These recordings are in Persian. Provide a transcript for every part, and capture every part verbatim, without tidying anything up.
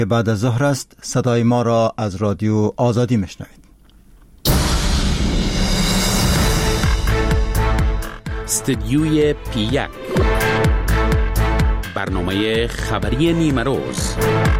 بعد از ظهر است. صدای ما را از رادیو آزادی میشنوید. استدیوی پی یک، برنامه خبری نیمه روز.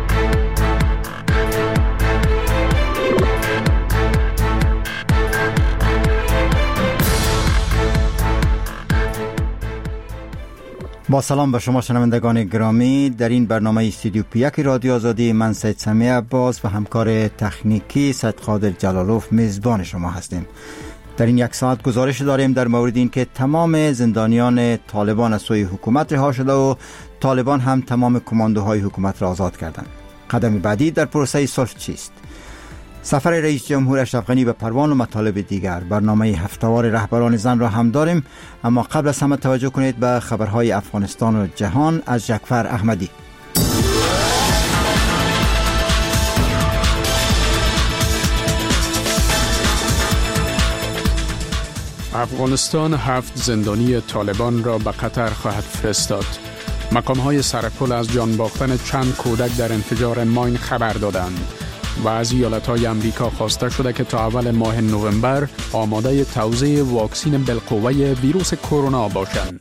با سلام به شما شنوندگان گرامی. در این برنامه استودیو پی یک رادیو آزادی، من سید سمیع عباس و همکار تکنیکی سید قادر جلالوف میزبان شما هستیم. در این یک ساعت گزارش داریم در مورد این که تمام زندانیان طالبان از سوی حکومت رها شده و طالبان هم تمام کماندوهای حکومت را آزاد کردند. قدم بعدی در پروسه صلح چیست؟ سفر رئیس جمهور اشرف غنی به پروان و مطالب دیگر. برنامه هفته‌وار رهبران زن را هم داریم، اما قبل از همه توجه کنید به خبرهای افغانستان و جهان از جعفر احمدی. افغانستان هفت زندانی طالبان را به قطر خواهد فرستاد. مقام‌های سرپل از جان باختن چند کودک در انفجار ماین خبر دادند و از ایالت‌های امریکا خواسته شده که تا اول ماه نوامبر آماده توزیع واکسن بالقوه ویروس کرونا باشند.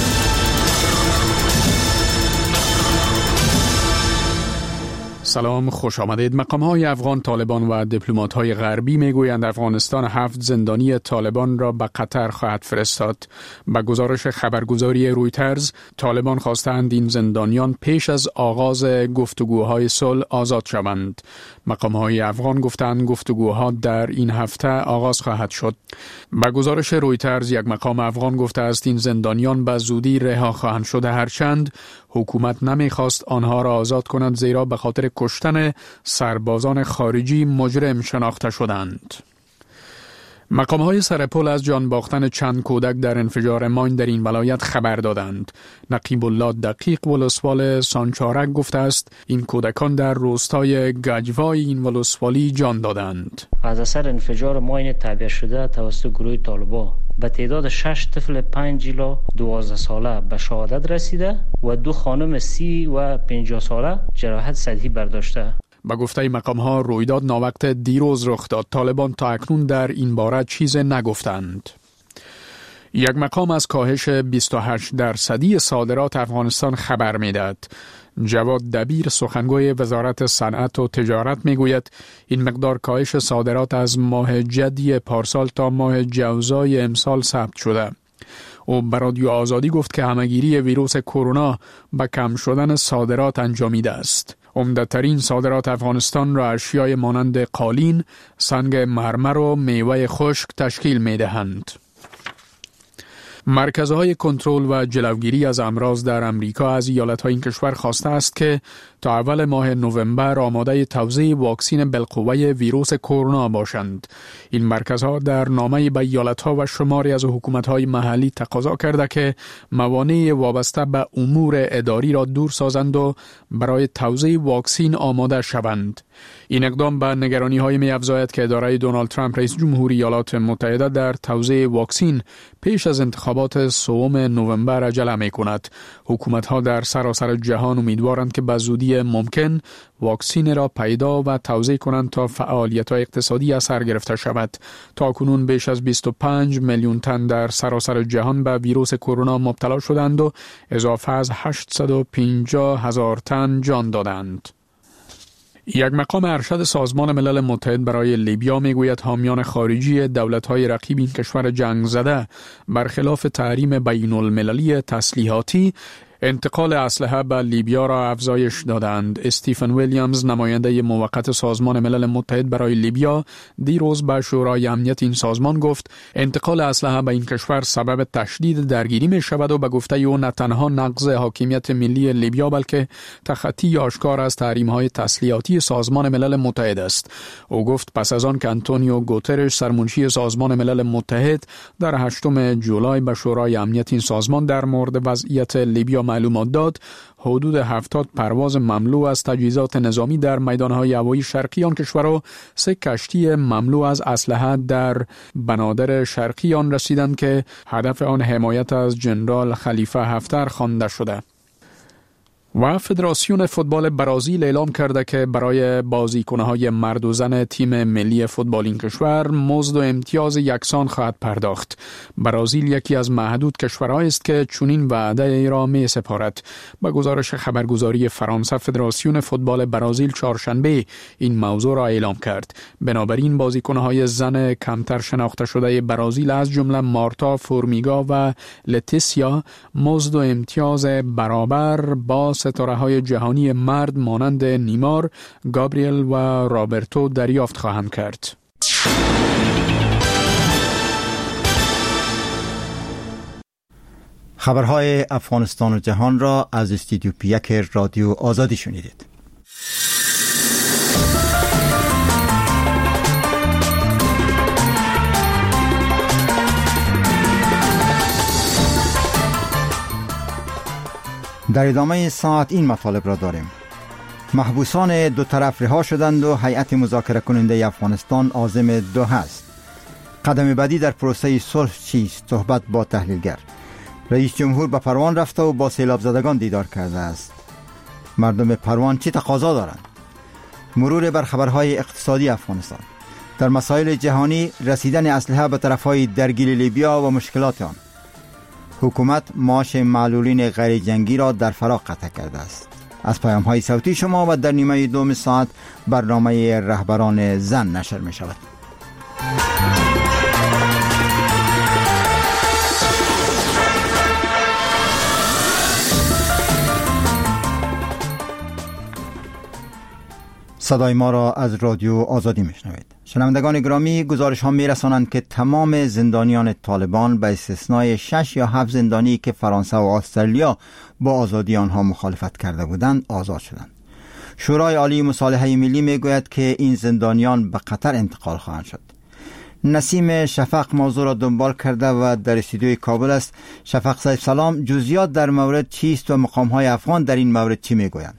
سلام، خوش آمدید. مقام‌های افغان طالبان و دیپلمات‌های غربی میگویند افغانستان هفت زندانی طالبان را به قطر خواهد فرستاد. به گزارش خبرگزاری رویترز، طالبان خواستند این زندانیان پیش از آغاز گفتگوهای صلح آزاد شوند. مقام‌های افغان گفتند گفتگوها در این هفته آغاز خواهد شد. به گزارش رویترز، یک مقام افغان گفته است این زندانیان به زودی رها خواهند شد، هرچند حکومت نمیخواست آنها را آزاد کند، زیرا به خاطر کشتن سربازان خارجی مجرم شناخته شدند. مقام‌های سرپل از جان باختن چند کودک در انفجار ماین در این ولایت خبر دادند. نقیب الله دقیق ولسوال سانچارک گفته است این کودکان در روستای گجوای این ولسوالی جان دادند. از اثر انفجار ماین تعبیه شده توسط گروه طالبان به تعداد شش طفل پنج الی دوازده ساله به شهادت رسیده و دو خانم سی و پنجاه ساله جراحت سطحی برداشته. با گفته مقام‌ها رویداد ناوقت دیروز رخ داد. طالبان تا اکنون در این باره چیز نگفتند. یک مقام از کاهش بیست و هشت درصدی صادرات افغانستان خبر می‌دهد. جواد دبیر سخنگوی وزارت صنعت و تجارت میگوید این مقدار کاهش صادرات از ماه جدی پارسال تا ماه جوزای امسال ثبت شده. او به رادیو آزادی گفت که همه‌گیری ویروس کرونا به کم شدن صادرات انجامیده است. عمده‌ترین صادرات افغانستان را اشیای مانند قالین، سنگ مرمر و میوه خشک تشکیل می‌دهند. مرکزهای کنترل و جلوگیری از امراض در امریکا از ایالت‌های این کشور خواسته است که تا اول ماه نوامبر آماده توزیع واکسن بالقوه ویروس کرونا باشند. این مرکزها در نامه به ایالت‌ها و شماری از حکومت‌های محلی تقاضا کرده که موانع وابسته به امور اداری را دور سازند و برای توزیع واکسن آماده شوند. این اقدام به نگرانی‌های می‌افزاید که اداره دونالد ترامپ رئیس جمهوری ایالات متحده در توزیع واکسن پیش از انتخابات سوم نوامبر عجله می‌کند. حکومت‌ها در سراسر جهان امیدوارند که به زودی ممکن واکسن را پیدا و توزیع کنند تا فعالیت‌های اقتصادی اثر گرفته شود. تا کنون بیش از بیست و پنج میلیون تن در سراسر جهان به ویروس کرونا مبتلا شدند و اضافه از هشتصد و پنجاه هزار تن جان دادند. یک مقام ارشد سازمان ملل متحد برای لیبیا میگوید حامیان خارجی دولت‌های رقیب این کشور جنگ زده برخلاف تحریم بین المللی تسلیحاتی انتقال اسلحه به لیبیا را افزایش دادند. استیفن ویلیامز نماینده موقت سازمان ملل متحد برای لیبیا دیروز به شورای امنیت این سازمان گفت انتقال اسلحه به این کشور سبب تشدید درگیری می شود و به گفته او نه تنها نقض حاکمیت ملی لیبیا بلکه تخطی آشکار از تحریم‌های تسلیحاتی سازمان ملل متحد است. او گفت پس از آن که آنتونیو گوترش سرمنشی سازمان ملل متحد در هشتم جولای به شورای امنیت این سازمان در مورد وضعیت لیبیا معلومات داد، حدود هفتاد پرواز مملو از تجهیزات نظامی در میدانهای هوایی شرقی آن کشور و سه کشتی مملو از اسلحه در بنادر شرقی آن رسیدند که هدف آن حمایت از جنرال خلیفه حفتر خوانده شده. و فدراسیون فوتبال برازیل اعلام کرده که برای بازیکن‌های مرد و زن تیم ملی فوتبال این کشور مزد و امتیاز یکسان خواهد پرداخت. برازیل یکی از معدود کشورهایی است که چنین وعده ای را می سپارد. با گزارش خبرگزاری فرانسه، فدراسیون فوتبال برازیل چهارشنبه این موضوع را اعلام کرد. بنابراین بازیکن‌های زن کمتر شناخته شده برازیل از جمله مارتا فورمیگا و لتیسیا مزد و امتیاز برابر با ستاره‌های جهانی مرد مانند نیمار، گابریل و رابرتو دریافت خواهند کرد. خبرهای افغانستان و جهان را از استودیو پیک رادیو آزادی شنیدید. در ادامه ساعت این مطالب را داریم. محبوسان دو طرف رها شدند و هیئت مذاکره کننده افغانستان عازم دوحه است. قدم بعدی در پروسه صلح چیست؟ صحبت با تحلیلگر. رئیس جمهور به پروان رفته و با سیلاب زدگان دیدار کرده است. مردم پروان چه تقاضا دارند؟ مرور بر خبرهای اقتصادی افغانستان. در مسائل جهانی رسیدن اسلحه به طرفهای درگیر لیبیا و مشکلات آن. حکومت معاش معلولین غیر جنگی را در فراق قطع کرده است. از پیام های صوتی شما و در نیمه دوم ساعت برنامه رهبران زن نشر می شود. صدای ما را از رادیو آزادی میشنوید. شنوندگان گرامی، گزارش ها می رسانند که تمام زندانیان طالبان به استثنای شش یا هفت زندانی که فرانسه و استرالیا با آزادی آنها مخالفت کرده بودند آزاد شدند. شورای عالی مصالحه ملی می گوید که این زندانیان به قطر انتقال خواهند شد. نسیم شفق موضوع را دنبال کرده و در استودیوی کابل است. شفق صاحب سلام، جزئیات در مورد چیست و مقام های افغان در این مورد چی می گویند؟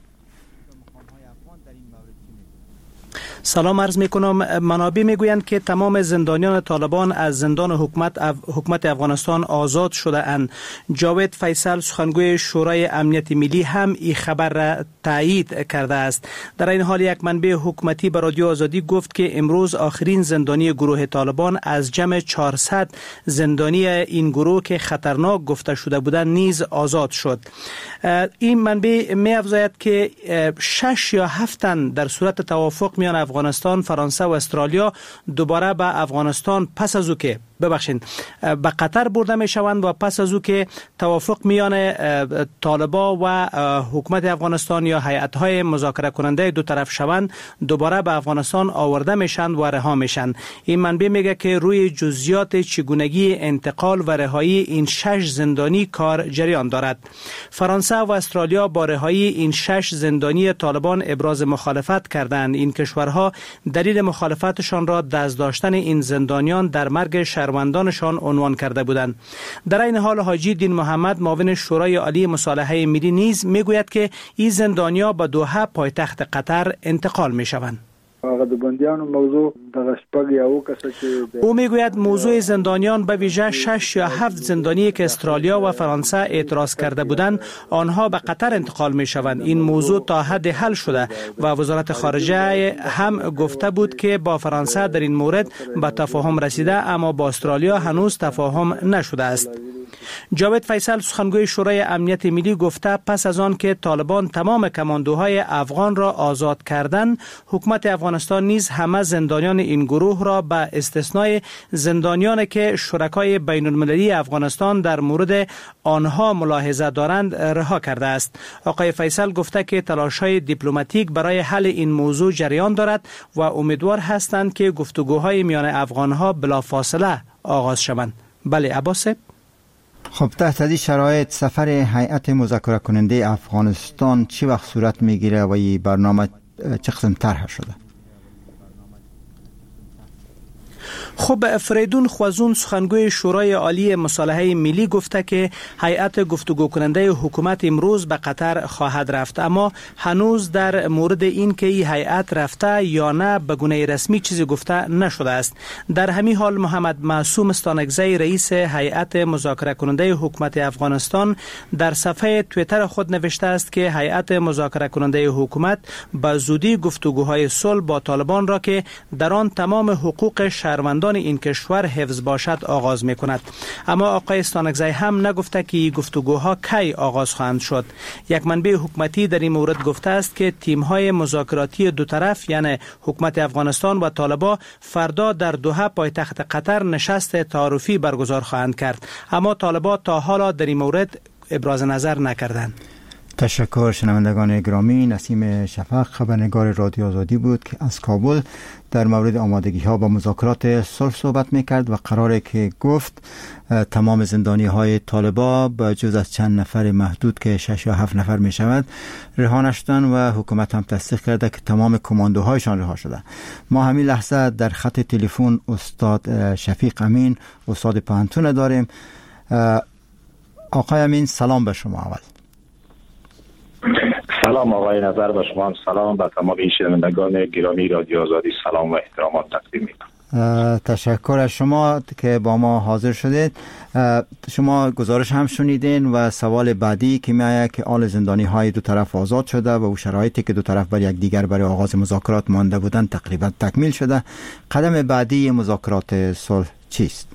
سلام عرض می کنم. منابع می گویند که تمام زندانیان طالبان از زندان حکومت اف... حکومت افغانستان آزاد شده اند. جاوید فیصل سخنگوی شورای امنیت ملی هم این خبر را تایید کرده است. در این حال یک منبع حکومتی به رادیو آزادی گفت که امروز آخرین زندانی گروه طالبان از جمع چهارصد زندانی این گروه که خطرناک گفته شده بودند نیز آزاد شد. این منبع می افزاید که شش یا هفت تن در صورت توافق میان افغانستان، فرانسه و استرالیا دوباره به افغانستان پس از او که ببخشید به قطر برده می شوند و پس از او که توافق میان طالبا و حکومت افغانستان یا هیئت‌های مذاکره کننده دو طرف شوند دوباره به افغانستان آورده میشن و رها میشن. این منبع میگه که روی جزئیات چگونگی انتقال و رهایی این شش زندانی کار جریان دارد. فرانسه و استرالیا با رهایی این شش زندانی طالبان ابراز مخالفت کردند. این کشورها دلیل مخالفتشان را دست داشتن این زندانیان در مرگ شهروندانشان عنوان کرده بودند. در این حال حاجی دین محمد معاون شورای عالی مصالحه ملی نیز میگوید که این زندانیا به دوحه پایتخت قطر انتقال میشوند. او میگوید موضوع زندانیان به ویژه شش یا هفت زندانی که استرالیا و فرانسه اعتراض کرده بودند آنها به قطر انتقال می شوند. این موضوع تا حد حل شده و وزارت خارجه هم گفته بود که با فرانسه در این مورد به تفاهم رسیده، اما با استرالیا هنوز تفاهم نشده است. جاوید فیصل سخنگوی شورای امنیت ملی گفته پس از آن که طالبان تمام کماندوهای افغان را آزاد کردند، حکومت افغانستان نیز همه زندانیان این گروه را به استثنای زندانیانی که شرکای بین المللی افغانستان در مورد آنها ملاحظه دارند رها کرده است. آقای فیصل گفته که تلاش‌های دیپلماتیک برای حل این موضوع جریان دارد و امیدوار هستند که گفتگوهای میان افغانها بلافاصله آغاز شوند. بله عباس. خب تحت این شرایط سفر هیئت مذاکره کننده افغانستان چه وقت صورت میگیره و این برنامه چه قسم طرح شده؟ خب فریدون خوازون سخنگوی شورای عالی مصالحه ملی گفته که هیئت گفتگو کننده حکومت امروز به قطر خواهد رفت، اما هنوز در مورد این که این هیئت رفته یا نه به گونه رسمی چیزی گفته نشده است. در همین حال محمد معصوم استانکزی رئیس هیئت مذاکره کننده حکومت افغانستان در صفحه توییتر خود نوشته است که هیئت مذاکره کننده حکومت به زودی گفتگوهای صلح با طالبان را که در آن تمام حقوق شهروندان این کشور حفظ باشد آغاز می کند. اما آقای استانکزی هم نگفته که گفتگوها کی آغاز خواهند شد. یک منبع حکومتی در این مورد گفته است که تیم‌های مذاکراتی دو طرف یعنی حکومت افغانستان و طالبان فردا در دوحه پایتخت قطر نشست تعارفی برگزار خواهند کرد، اما طالبان تا حالا در این مورد ابراز نظر نکردند. تشکر. شنوندگان گرامی، نسیم شفق خبرنگار رادیو آزادی بود که از کابل در مورد آمادگی ها با مذاکرات صلح صحبت میکرد و قراره که گفت تمام زندانی های طالبان با جز از چند نفر محدود که شش یا هفت نفر می شود رها نشدن و حکومت هم تصدیق کرده که تمام کماندوهایشان رها شده. ما همین لحظه در خط تلفن استاد شفیق امین استاد پانتون داریم. آقای امین سلام به شما. اول سلام آقای نظر به شما، سلام به تمام شنوندگان گرامی رادیو آزادی، سلام و احترامات تقدیم میکنم. تشکر از شما که با ما حاضر شدید. شما گزارش هم شنیدین و سوال بعدی که میآید که آل زندانی های دو طرف آزاد شده و او شرایطی که دو طرف بر یک دیگر برای آغاز مذاکرات مانده بودند تقریبا تکمیل شده. قدم بعدی مذاکرات صلح چیست؟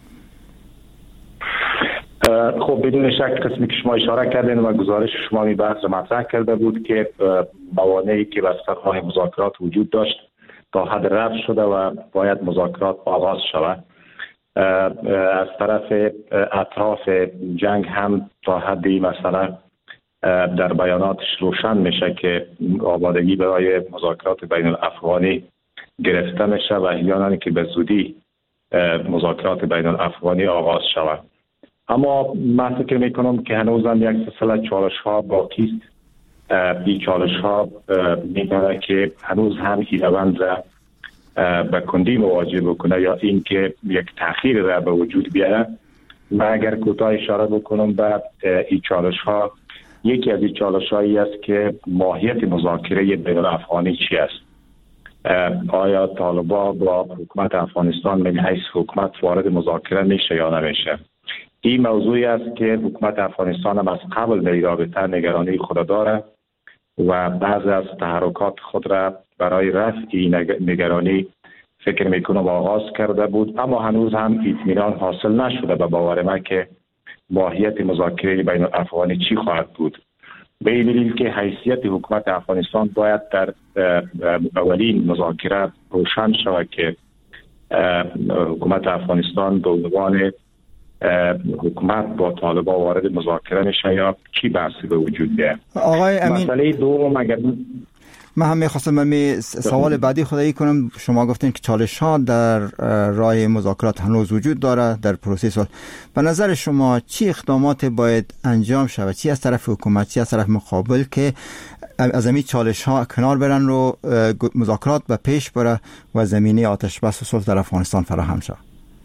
خب بدون شک قسمی که شما اشاره کردین و گزارش شما می بحث مطرح کرده بود که موانعی که بر سر مذاکرات وجود داشت تا حد رفع شده و باید مذاکرات آغاز شود. از طرف اطراف جنگ هم تا حدی مثلا در بیاناتش روشن میشه که آمادگی برای مذاکرات بین الافغانی گرفته میشه و احیانا که به زودی مذاکرات بین الافغانی آغاز شود. اما من فکر میکنم که هنوز هم یک سلسله چالش ها باقی است. این چالش ها میداره که هنوز هم این روند را به کندی مواجه بکنه یا اینکه یک تأخیر را به وجود بیاره. من اگر کوتاه اشاره بکنم به این چالش ها، یکی از این چالش هایی است که ماهیت مذاکره بین الافغانی چی است. آیا طالبان با حکومت افغانستان من حیث حکومت وارد مذاکره میشه یا نمیشه؟ این موضوعی است که حکومت افغانستان هم از قبل در رابطه نگرانی خود داره و بعضی از تحرکات خود را برای رفع این نگرانی فکر میکنم آغاز کرده بود، اما هنوز هم اطمینان حاصل نشده به باور من که ماهیت مذاکره بین الافغانی چی خواهد بود. به این دلیل که حیثیت حکومت افغانستان باید در اولین مذاکره روشن شود که حکومت افغانستان به عنوان حکومت با طالبان وارد مذاکره میشه یا چی بحثی به وجود بیاد. آقای امین، مسئله دوم اگر من هم میخواستم می سوال بعدی خدایی کنم. شما گفتین که چالش ها در راه مذاکرات هنوز وجود داره در پروسه صلح. به نظر شما چی اقدامات باید انجام شود، چی از طرف حکومت، چی از طرف مقابل که از این چالش ها کنار برن رو مذاکرات به پیش بره و زمینه آتش بس و صلح در افغانستان فراهم شود؟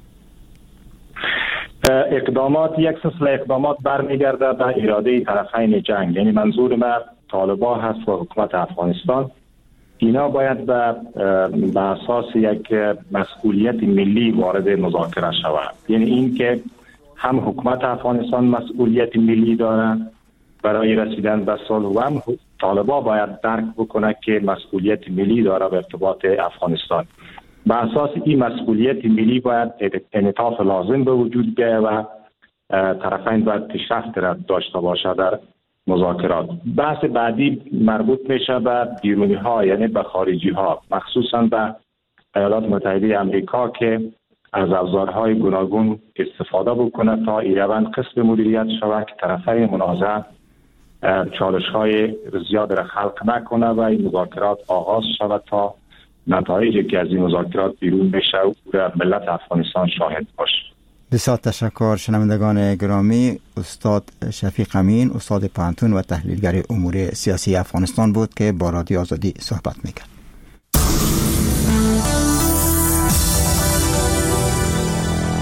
اقدامات یک سلسله اقدامات برمیگرده به اراده طرفین جنگ، یعنی منظور من طالبان هست و حکومت افغانستان. اینا باید به به اساس یک مسئولیت ملی وارد مذاکره شود، یعنی این که هم حکومت افغانستان مسئولیت ملی داره برای رسیدن به صلح و هم طالبان باید درک بکنه که مسئولیت ملی داره به ارتباط افغانستان. به اساس این مسئولیت ملی باید انعطاف لازم به وجود بیاید و طرفین باید پیشرفت را داشته باشه در مذاکرات. بحث بعدی مربوط میشه به بیرونی ها، یعنی به خارجی ها، مخصوصا به ایالات متحده آمریکا که از ابزارهای گوناگون استفاده بکنه تا این روند قسم مدیریت شود که طرفین منازعه چالش های زیاد را خلق نکنه و این مذاکرات آغاز شود تا نتایجی که از این مذاکرات بیرون بشه و ملت افغانستان شاهد باشه. بسیار تشکر. شنوندگان گرامی، استاد شفیق امین استاد پانتون و تحلیلگر امور سیاسی افغانستان بود که با رادیو آزادی صحبت میکرد.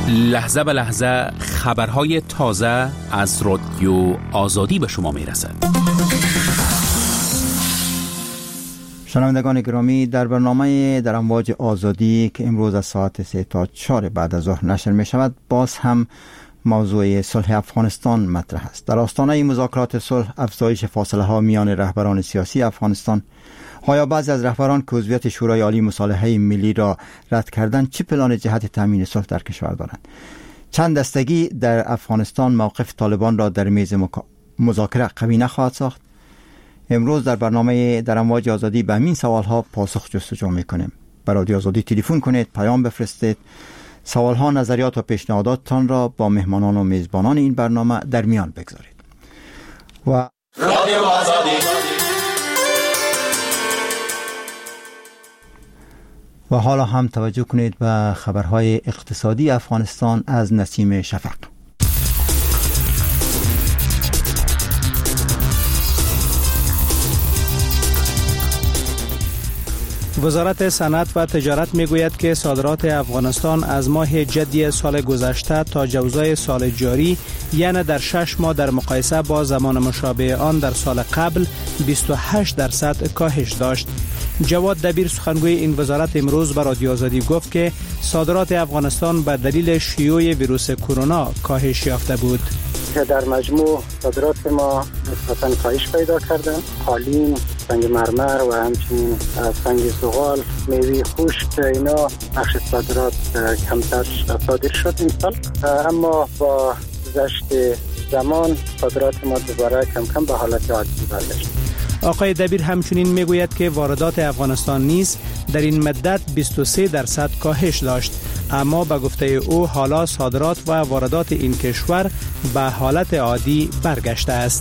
لحظه به لحظه خبرهای تازه از رادیو آزادی به شما میرسد. شنوندگان گرامی، در برنامه در امواج آزادی که امروز از ساعت سه تا چهار بعد از ظهر نشر می شود، باز هم موضوع صلح افغانستان مطرح است. در آستانه مذاکرات صلح، افزایش فاصله ها میان رهبران سیاسی افغانستان، آیا بعضی از رهبران که عضویت شورای عالی مصالحه ملی را رد کردند چه پلان جهت تامین صلح در کشور دارند؟ چند دستگی در افغانستان موقف طالبان را در میز مذاکره قوی نخواهد ساخت؟ امروز در برنامه در امواج آزادی به همین سوالها پاسخ جستجو میکنیم. برای رادیو آزادی تلفن کنید، پیام بفرستید، سوالها، نظریات و پیشنهاداتتان را با مهمانان و میزبانان این برنامه در میان بگذارید. و رادیو آزادی و حالا هم توجه کنید به خبرهای اقتصادی افغانستان از نسیم شفق. وزارت صنعت و تجارت میگوید که صادرات افغانستان از ماه جدی سال گذشته تا جوزای سال جاری، یعنی در شش ماه در مقایسه با زمان مشابه آن در سال قبل، بیست و هشت درصد کاهش داشت. جواد دبیر، سخنگوی این وزارت، امروز به رادیو آزادی گفت که صادرات افغانستان به دلیل شیوع ویروس کرونا کاهش یافته بود. در مجموع صادرات ما نسبتاً کاهش پیدا کردن. قالین، سنگ مرمر و همچنین سنگ زغال، میوه خشک، اینا بخش صادرات کمتر صادر شد این سال، اما با گذشت زمان صادرات ما دوباره کم کم به حالت عادی برگشت. آقای دبیر همچنین میگوید که واردات افغانستان نیز در این مدت بیست و سه درصد کاهش داشت، اما به گفته او حالا صادرات و واردات این کشور به حالت عادی برگشته است.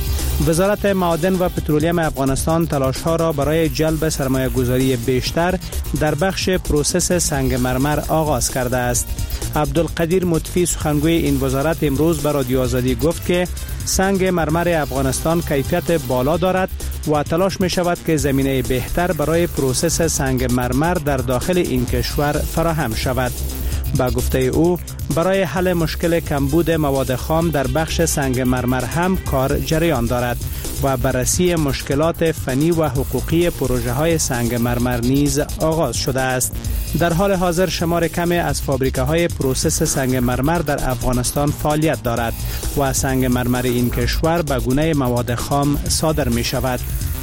وزارت معادن و پترولیم افغانستان تلاش‌ها را برای جلب سرمایه‌گذاری بیشتر در بخش پروسس سنگ مرمر آغاز کرده است. عبدالقدیر مطفی، سخنگوی این وزارت، امروز به رادیو آزادی گفت که سنگ مرمر افغانستان کیفیت بالا دارد و تلاش می شود که زمینه بهتر برای پروسس سنگ مرمر در داخل این کشور فراهم شود. با گفته او، برای حل مشکل کمبود مواد خام در بخش سنگ مرمر هم کار جریان دارد و بررسی مشکلات فنی و حقوقی پروژه های سنگ مرمر نیز آغاز شده است. در حال حاضر شمار کمی از فابریکه های پروسس سنگ مرمر در افغانستان فعالیت دارد و سنگ مرمر این کشور به گونه مواد خام صادر می شود.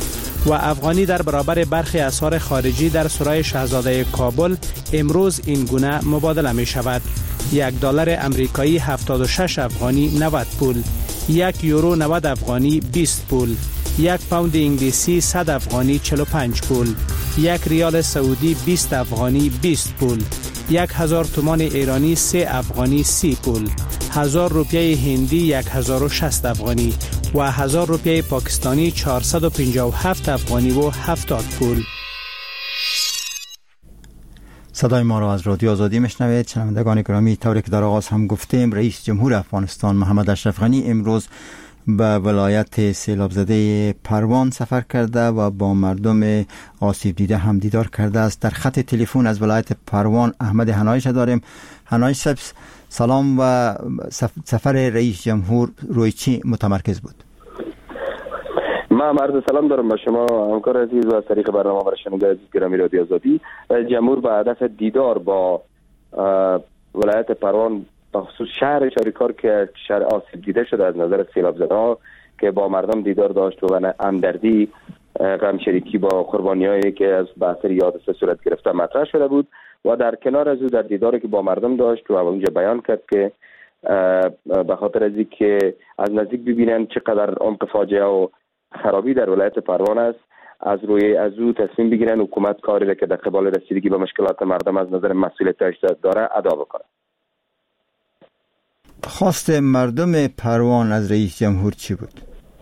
و افغانی در برابر برخی اسعار خارجی در سرای شاهزاده کابل امروز این گونه مبادله می شود. یک دلار امریکایی هفتاد و شش افغانی نود پول، یک یورو نود افغانی بیست پول، یک پوند انگلیسی صد افغانی چهل و پنج پول، یک ریال سعودی بیست افغانی بیست پول، یک هزار تومان ایرانی سه افغانی سی پول، هزار روپیه هندی یک هزار و شصت افغانی و هزار روپیه پاکستانی چهارصد و پنجاه و هفت افغانی و هفتاد پول. صدای ما را از رادیو آزادی میشنوید. شنوندگان گرامی، طوری که در آغاز هم گفتیم، رئیس جمهور افغانستان محمد اشرف غنی امروز به ولایت سیلاب زده پروان سفر کرده و با مردم آسیب دیده هم دیدار کرده است. در خط تلفن از ولایت پروان احمد هنایش داریم. هنایش صاحب سلام. و سفر رئیس جمهور روی چی متمرکز بود؟ ما عرض سلام دارم به شما همکار عزیز و از طریق برنامه برای شنونده عزیز گرامی رادیو آزادی. جمهور به هدف دیدار با ولایت پروان به خصوص شهر چاریکار که شهر آسیب دیده شده از نظر سیلاب زده ها که با مردم دیدار داشت و همدردی غم شریکی با قربانیایی که از بحث حادثه صورت گرفته مطرح شده بود و در کنار از او در دیداری که با مردم داشت و اونجا بیان کرد که به خاطر از اینکه از نزدیک ببینن چقدر عمق فاجعه و خرابی در ولایت پروان است، از روی از او تصمیم بگیرن حکومت کاری را که در قبال رسیدگی به مشکلات مردم از نظر مسئولیتش داره ادا بکنه. خواست مردم پروان از رئیس جمهور چی بود؟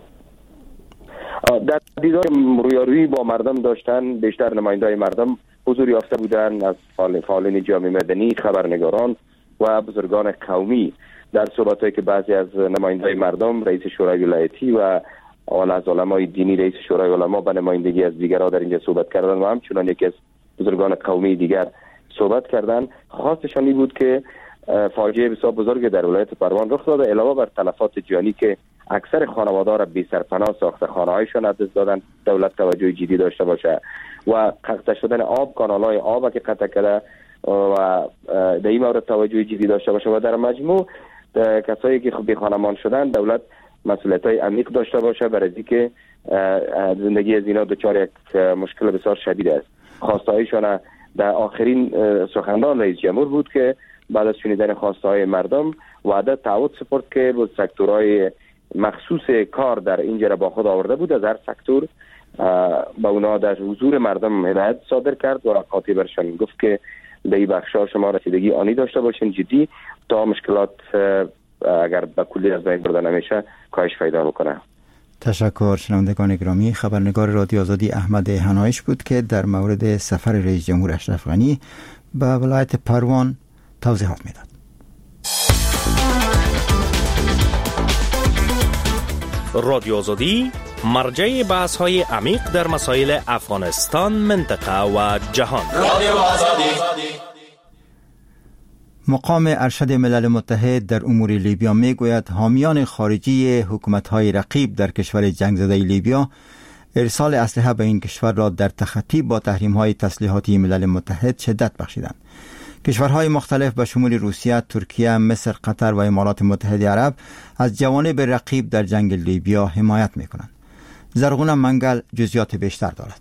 در دیدار رویارویی با مردم داشتن، بیشتر نماینده‌های مردم حضور یافته بودند، از فعالین جامعه مدنی، خبرنگاران و بزرگان قومی. در صحبت‌هایی که بعضی از نماینده‌های مردم، رئیس شورای ولایتی و اول از علمای دینی رئیس شورای علما به نمایندگی از دیگرها در اینجا صحبت کردن و همچنان یکی از بزرگان قومی دیگر صحبت کردن، خواستشان این بود که فاجعه بسیار بزرگ در ولایت پروان رخ داده. علاوه بر تلفات جانی که اکثر خانواده را بی سرپناه ساخته، خانه‌هایشان از دست دادن، دولت توجه جدی داشته باشه و قطع شدن آب، کانال‌های آب که قطع کرده و در این مورد توجه جدی داشته باشه و در مجموع کسایی که بی خانمان شدن دولت مسئولیت‌های عمیق داشته باشه برای اینکه زندگی از اینا دچار یک مشکل بسیار شدید است. خواسته‌هایشان در آخرین سخنران رئیس جمهور بود که بعد از شنیدن خواسته‌های مردم وعده تعهد سپرد که با سکتورهای مخصوص کار در اینجا را با خود آورده بود، از هر سکتور با اونا در حضور مردم هدایت صادر کرد و قاطع برشان گفت که در این بخش‌ها شما رسیدگی آنی داشته باشین جدی تا مشکلات اگر به کلی از بین برده نمیشه کاهش پیدا بکنه. تشکر. شنوندگان گرامی، خبرنگار رادیو آزادی احمد هنایش بود که در مورد سفر رئیس جمهور اشرف غنی به ولایت پروان توضیحات میداد. رادیو آزادی مرجع بحث های عمیق در مسائل افغانستان، منطقه و جهان. رادیو آزادی. مقام ارشد ملل متحد در امور لیبیا می گوید حامیان خارجی حکومت‌های رقیب در کشور جنگ زده لیبیا ارسال اسلحه به این کشور را در تخطی با تحریم‌های تسلیحاتی ملل متحد شدت بخشیدند. کشورهای مختلف به شمول روسیه، ترکیه، مصر، قطر و امارات متحده عرب از جوانب رقیب در جنگ لیبیا حمایت می‌کنند. زرغون منگل جزئیات بیشتر دارد.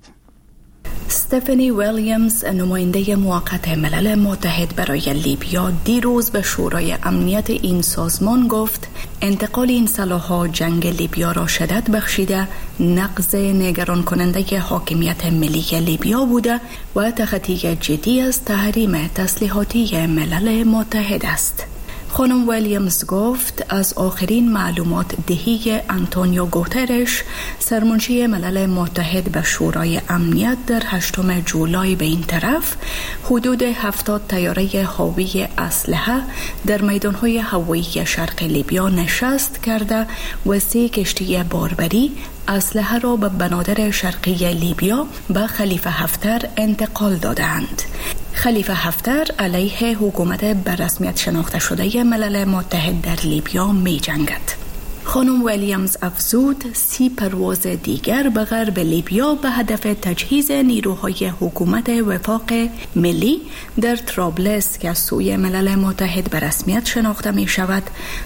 استفانی ویلیامز، نماینده موقت ملل متحد برای لیبیا، دیروز به شورای امنیت این سازمان گفت انتقال این سلاح‌ها جنگ لیبیا را شدت بخشیده، نقض نگران کننده حاکمیت ملی لیبیا بوده و تخطی جدی از تحریم تسلیحاتی ملل متحد است. خانم ویلیامز گفت از آخرین معلومات دهی آنتونیو گوترش، سرمنشی ملل متحد به شورای امنیت، در هشتم جولای به این طرف حدود هفتاد طیاره حاوی اسلحه در میدانهای هوایی شرق لیبیا نشست کرده و سه کشتی باربری اسلحه را به بنادر شرقی لیبیا به خلیفه حفتر انتقال دادند. خلیفه حفتر علیه حکومت به رسمیت شناخته شده ملل متحد در لیبیا می جنگد. خانم ویلیامز افزود سی پرواز دیگر به غرب لیبیا به هدف تجهیز نیروهای حکومت وفاق ملی در طرابلس که از سوی ملل متحد به رسمیت شناخته می شود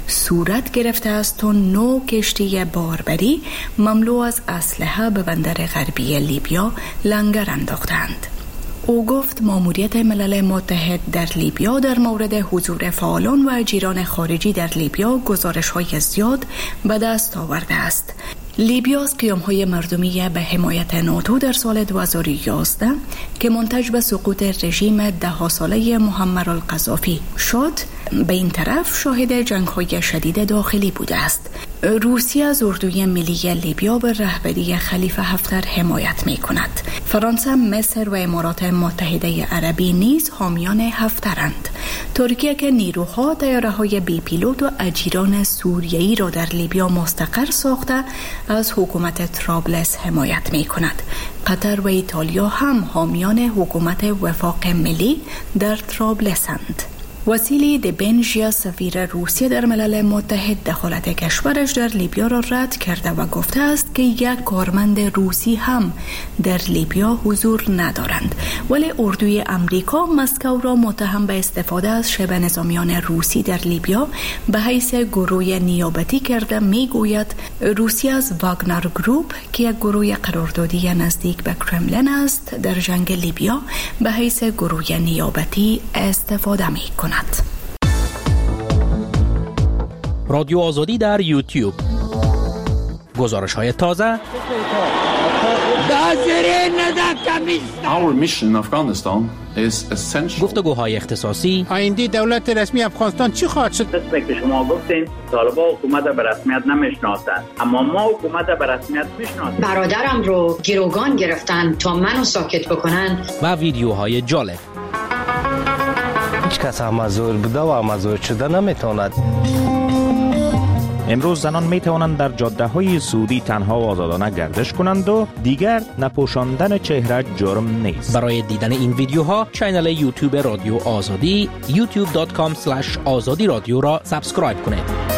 صورت گرفته است و نو کشتی باربری مملو از اسلحه به بندر غربی لیبیا لنگر انداختند. او گفت ماموریت ملل متحد در لیبیا در مورد حضور فعالان و اجیران خارجی در لیبیا گزارش‌های زیاد به دست آورده است. لیبیا از قیام‌های مردمی به حمایت ناتو در سال دو هزار و یازده که منتج به سقوط رژیم ده ساله معمر القذافی شد، به این طرف شاهد جنگ‌های شدید داخلی بوده است. روسیه از اردوی ملی لیبیا به رهبری خلیفه حفتر حمایت می‌کند. فرانسه، مصر و امارات متحده عربی نیز حامیان حفترند. ترکیه که نیروها طیاره‌های بی پیلوت و اجیران سوریه‌ای را در لیبیا مستقر ساخته از حکومت طرابلس حمایت می‌کند. قطر و ایتالیا هم حامیان حکومت وفاق ملی در طرابلسند. وسیلی دبنژیا، سفیر روسیه در ملل متحد، دخالت کشورش در لیبیا را رد کرده و گفته است که یک کارمند روسی هم در لیبیا حضور ندارند، ولی اردوی امریکا مسکو را متهم به استفاده از شبه نظامیان روسی در لیبیا به حیث گروه نیابتی کرده. میگوید روسیه از واگنر گروپ که یک گروه قراردادی نزدیک به کرملین است در جنگ لیبیا به حیث گروه نیابتی استفاده می‌کند. رادیو آزادی در یوتیوب، گزارش های تازه، Our mission in Afghanistan is essential. گفتگوهای اختصاصی. آینده دولت رسمی افغانستان چی خواهد شد؟ مثل که شما گفتین طالبان حکومت به رسمیت نمیشناسند، اما ما حکومت به رسمیت میشناسیم. برادرم رو گروگان گرفتن تا منو ساکت بکنن. و ویدیوهای جالب. هیچ کس هم مزور بوده و مزور شده نمیتواند. امروز زنان می توانند در جاده های سعودی تنها و آزادانه گردش کنند و دیگر نپوشاندن چهره جرم نیست. برای دیدن این ویدیوها کانال یوتیوب رادیو آزادی یوتیوب دات کام اسلش آزادی رادیو را سابسکرایب کنید.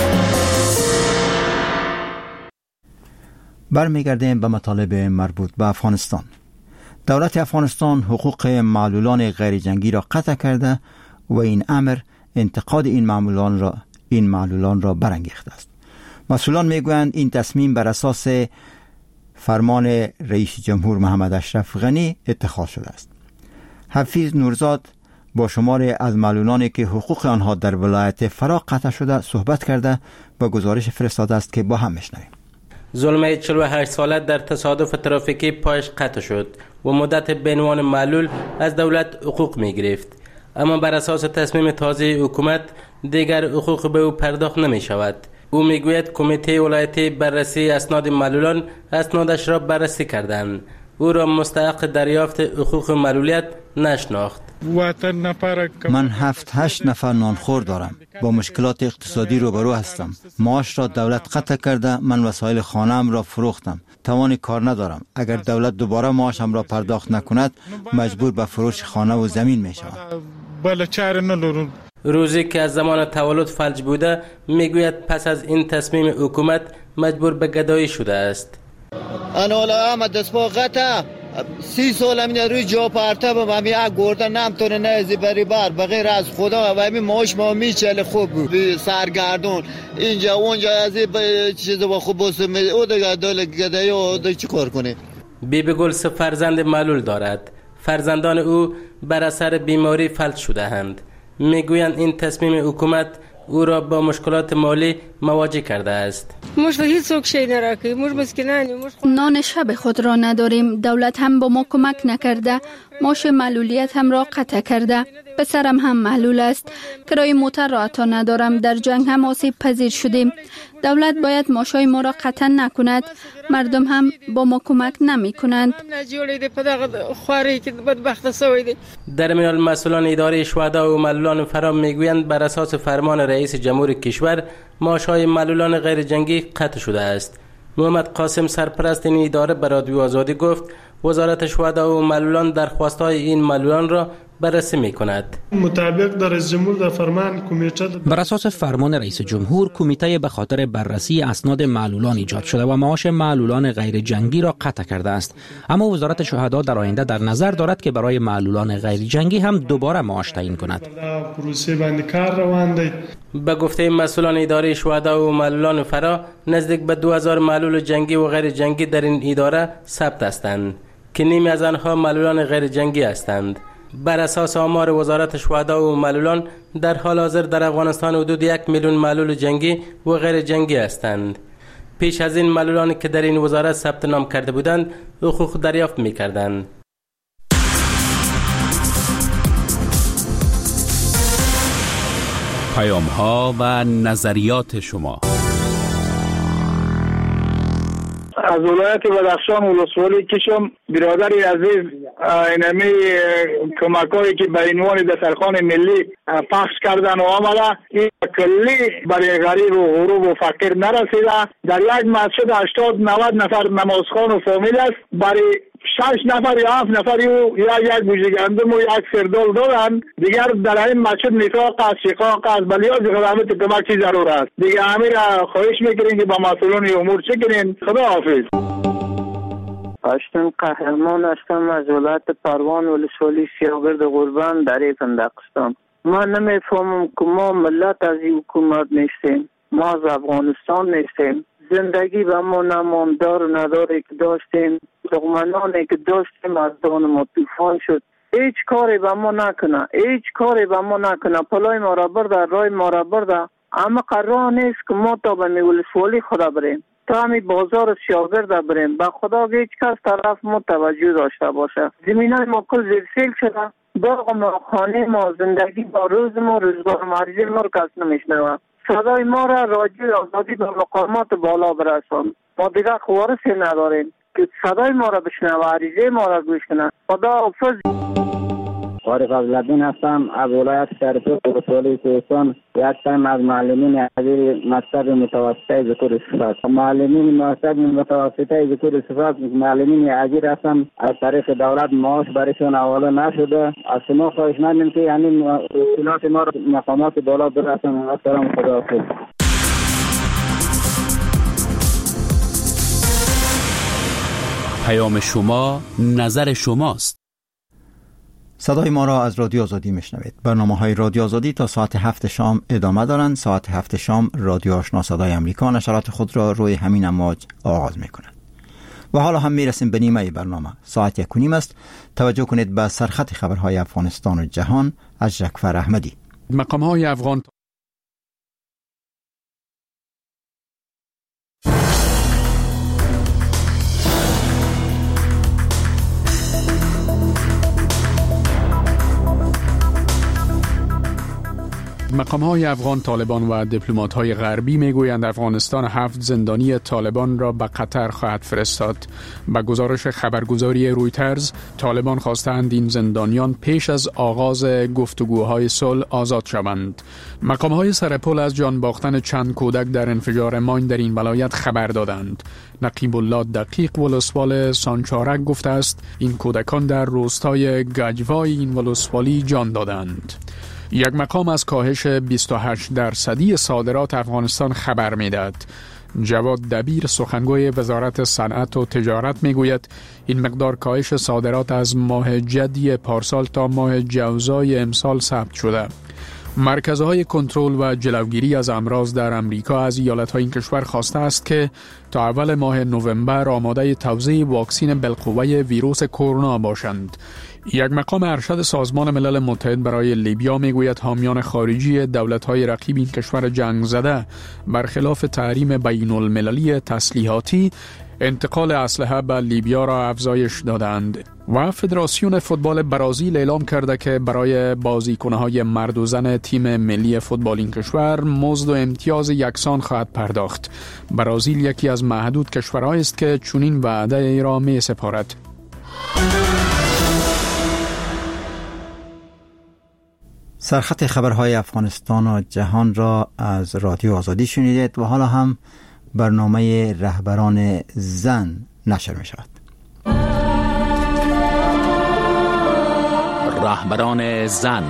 برمیگردیم به مطالب مربوط به افغانستان. دولت افغانستان حقوق معلولان غیر جنگی را قطع کرده و این امر انتقاد این معلولان را این معلولان را برانگیخته است. مسئولان میگویند این تصمیم بر اساس فرمان رئیس جمهور محمد اشرف غنی اتخاذ شده است. حفیظ نورزاد با شماری از معلولانی که حقوق آنها در ولایت فرا قطع شده صحبت کرده و گزارش فرستاده است که با هم میشنویم. زلمه چهل و هشت ساله در تصادف ترافیکی پایش قطع شد و مدت به عنوان معلول از دولت حقوق می گرفت، اما بر اساس تصمیم تازه حکومت دیگر حقوق به او پرداخت نمی شود. او می گوید کمیته ولایتی بررسی اسناد معلولان اسنادش را بررسی کردند. او را مستحق دریافت حقوق معلولیت نشناخت. من هفت هشت نفر نانخور دارم. با مشکلات اقتصادی روبرو هستم. معاش را دولت قطع کرده. من وسایل خانه‌ام را فروختم. توان کار ندارم. اگر دولت دوباره معاشم را پرداخت نکند مجبور به فروش خانه و زمین می شوم. روزی که از زمان تولد فلج بوده میگوید پس از این تصمیم حکومت مجبور به گدایی شده است. انا حالا احمد دستپا قطع سی سال همین روی جا پرته بم همین یک گردن نمتونه نهزی بری بر بغیر از خدا و همین معاش ما میچل خوب بود سرگردون اینجا اونجا از این چیز با خوب بسیم او دیگه دل گدایی او دیگه چی کار کنه. بیبی گل سه فرزند معلول دارد. فرزندان او بر اثر بیماری فلج شده اند. میگویند این تصمیم حکومت او را با مشکلات مالی مواجه کرده است. نان شب خود را نداریم. دولت هم با ما کمک نکرده. معاش معلولیت هم را قطع کرده. پسرم هم معلول است. کرایه موتر را عطا ندارم. در جنگ هم آسیب پذیر شدیم. دولت باید معاشای ما را قطع نکند. مردم هم با ما کمک نمی کنند. در میان مسئولان اداره شهدا و معلولان فرا میگویند بر اساس فرمان رئیس جمهور کشور معاشهای معلولان غیر جنگی قطع شده است. محمد قاسم سرپرست این اداره به رادیو آزادی گفت وزارت شهدا و معلولان درخواست‌های این معلولان را بررسی می‌کند. مطابق در رئیس جمهور در فرمان کمیته بر اساس فرمان رئیس جمهور کمیته به خاطر بررسی اسناد معلولان ایجاد شده و معاش معلولان غیر جنگی را قطع کرده است، اما وزارت شهدا در آینده در نظر دارد که برای معلولان غیر جنگی هم دوباره معاش تعیین کند. پروسه باندې کار روان دی. به گفته مسئولان اداره شهدا و معلولان فرا نزدیک به دو هزار معلول جنگی و غیر جنگی در این اداره ثبت هستند که نیمی از آنها معلولان غیر جنگی هستند. بر اساس آمار وزارت شهدا و معلولان در حال حاضر در افغانستان حدود یک میلیون معلول جنگی و غیر جنگی هستند. پیش از این معلولانی که در این وزارت ثبت نام کرده بودند حقوق دریافت می‌کردند. پیام‌ها و نظریات شما. از ولایت بدخشان ولسوالی کشم برادری عزیز اینمی کمکایی که به عنوان دسترخوان ملی پخش کردن و آمده این کلی برای غریب و غروب و فقیر نرسیده. در یک مسجد هشتاد نود نفر نمازخوان و فامیل است. برای شش نفر یا هفت نفر یا یک گوشه گندم و یک سردال دادن. دیگر در این مسجد نفاق است، شقاق است، بلیاز خدمت کمکی ضرور است. دیگر امیر خواهش میکنیم که با مسئولان امور چه کنین. خدا حافظ. هاشم قهرمان هستم از ولایت پروان ولسوالی سیاگرد قربان در فندقستان. ما نمیفهمم که ما ملت از این حکومت نیستیم، ما از افغانستان نیستیم. زندگی به ما نماندار و نداری که داشتیم، دغمنانی که داشتیم از دان ما طوفان شد. هیچ کاری به ما نکنه، هیچ کاری به ما نکنه. پلای ما را برده، رای ما را برده. اما قرار نیست که ما تا به ولسوالی خدا بریم، تا همی بازار سیاگرد بریم. به خدا هیچ کس طرف ما توجه داشته باشه. زمینای ما کل زیر سیل شده. باغ ما، خانه ما، زندگی با روز ما، روزگار مریضی ما رو کس نمیشنوه. صدای ما را راجع آزادی به مقامات بالا برسان. ما دیگر خوارسی نداریم که صدای ما را بشنوه، عریضه ما را گوش کنه. خدا حافظ. عارف فضل‌الدین هستم از ولایت شریف ولسوالی کوهستان. یک تایم از معلمین عزیز مکتب متوسطه ذکر صفات. معلمین مکتب متوسطه ذکر صفات معلمین عزیز هستم. از طریق دولت معاش برایشون حواله نشده. از شما خواهش می‌کنم که یعنی اطلاعات ما را مقامات بالا برسانید. السلام خداحافظ. پیام شما نظر شماست. صدای ما را از رادیو آزادی میشنوید. برنامه های رادیو آزادی تا ساعت هفت شام ادامه دارند. ساعت هفت شام رادیو آشنا صدای امریکا نشرات خود را روی همین امواج آغاز میکند. و حالا هم میرسیم به نیمه برنامه. ساعت یک و نیم است. توجه کنید به سرخط خبرهای افغانستان و جهان از جعفر احمدی. مقام های افغان مقام‌های افغان طالبان و دیپلمات‌های غربی می‌گویند افغانستان هفت زندانی طالبان را به قطر خواهد فرستاد. به گزارش خبرگزاری رویترز، طالبان خواستند این زندانیان پیش از آغاز گفتگوهای صلح آزاد شوند. مقام‌های سرپل از جان باختن چند کودک در انفجار ماین در این ولایت خبر دادند. نقیب الله دقیق ولسوال سانچارک گفته است این کودکان در روستای گجوای این ولسوالی جان دادند. یک مقام از کاهش بیست و هشت درصدی صادرات افغانستان خبر می‌دهد. جواد دبیر سخنگوی وزارت صنعت و تجارت میگوید این مقدار کاهش صادرات از ماه جدی پارسال تا ماه جوزای امسال ثبت شده. مرکزهای کنترل و جلوگیری از امراض در امریکا از ایالت‌های این کشور خواسته است که تا اول ماه نوامبر آماده توزیع واکسن بالقوه ویروس کرونا باشند. یک مقام ارشد سازمان ملل متحد برای لیبیا میگوید حامیان خارجی دولت‌های رقیب این کشور جنگ زده برخلاف تحریم بین المللی تسلیحاتی انتقال اسلحه به لیبیا را افزایش دادند. و فدراسیون فوتبال برازیل اعلام کرده که برای بازیکن‌های مرد و زن تیم ملی فوتبال این کشور مزد و امتیاز یکسان خواهد پرداخت. برازیل یکی از محدود کشورهایی است که چنین وعده ای را می‌سپارد. سرخط خبرهای افغانستان و جهان را از رادیو آزادی شنیدید و حالا هم برنامه رهبران زن نشر می شود. رهبران زن.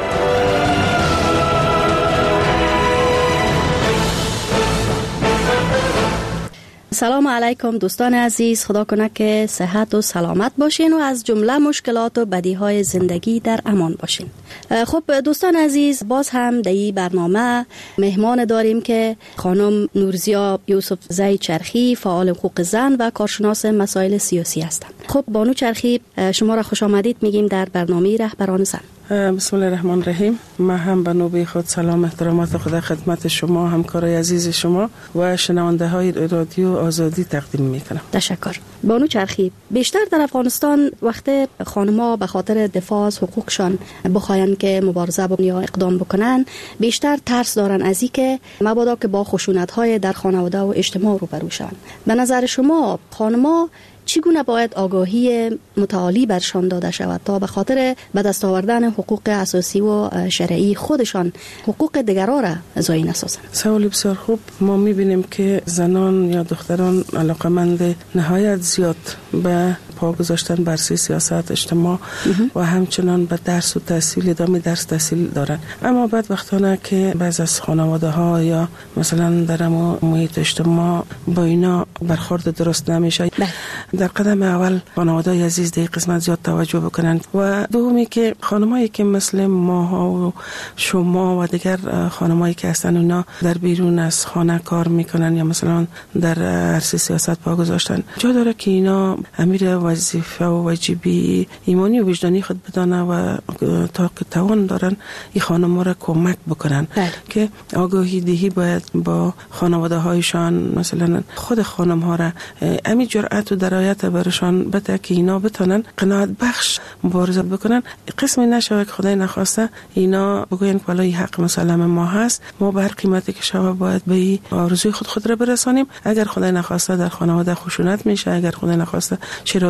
سلام علیکم دوستان عزیز، خدا کنه که صحت و سلامت باشین و از جمله مشکلات و بدیهای زندگی در امان باشین. خب دوستان عزیز، باز هم در این برنامه مهمان داریم که خانم نورزیا یوسف زی چرخی، فعال حقوق زن و کارشناس مسائل سیاسی هستند. خب بانو چرخی، شما را خوش آمدید میگیم در برنامه رهبران زن. بسم الله الرحمن الرحیم. من هم به نوبه خود سلام احترامات خدا خدمت شما، همکارای عزیز شما و شنونده های رادیو آزادی تقدیم میکنم. تشکر. بانو چرخی، بیشتر در افغانستان وقت خانم‌ها به خاطر دفاع از حقوقشان بخواین که مبارزه بکنن یا اقدام بکنن، بیشتر ترس دارن از اینکه مبادا که با خشونت‌های در خانواده و اجتماع روبرو شوند. به نظر شما خانم‌ها چگونه باید آگاهی متعالی برشان داده شود تا به خاطر به دست آوردن حقوق اساسی و شرعی خودشان حقوق دیگران را ضایع نسازند؟ سوال بسیار خوب. ما می‌بینیم که زنان یا دختران علاقمند نهایت زیاد به پا گذاشتن بر سیاست اجتماع و همچنان به درس و تحصیل ادامه درس تحصیل دارن، اما بعد وقتانه که بعض از خانواده ها یا مثلا در محیط اجتماع با اینا برخورد درست نمیشه، در قدم اول خانواده عزیز در قسمت زیاد توجه بکنن و دومی که خانمایی که مثل ما و شما و دیگر خانمایی که هستن اونا در بیرون از خانه کار میکنن یا مثلا در عرصه سیاست پا گذاشتن، جا داره که اینا امیر وظیفه و واجبی ایمانی و وجدانی خود بدانه و تا که توان دارن این خانم‌ها را کمک بکنن بله. که آگاهی دهی باید با خانواده هایشان، مثلا خود خانم ها را امی جرأت و درایت برشان بده که اینا بتونن قناعت بخش مبارزه بکنن. قسمی نشود که خدای نخواسته اینا بگوین که والله حق مسلم ما هست، ما به هر قیمتی که شود باید به این آرزوی خود خود را برسانیم. اگر خدای نخواسته در خانواده خشونت میشه، اگر خدای نخواسته شیرازی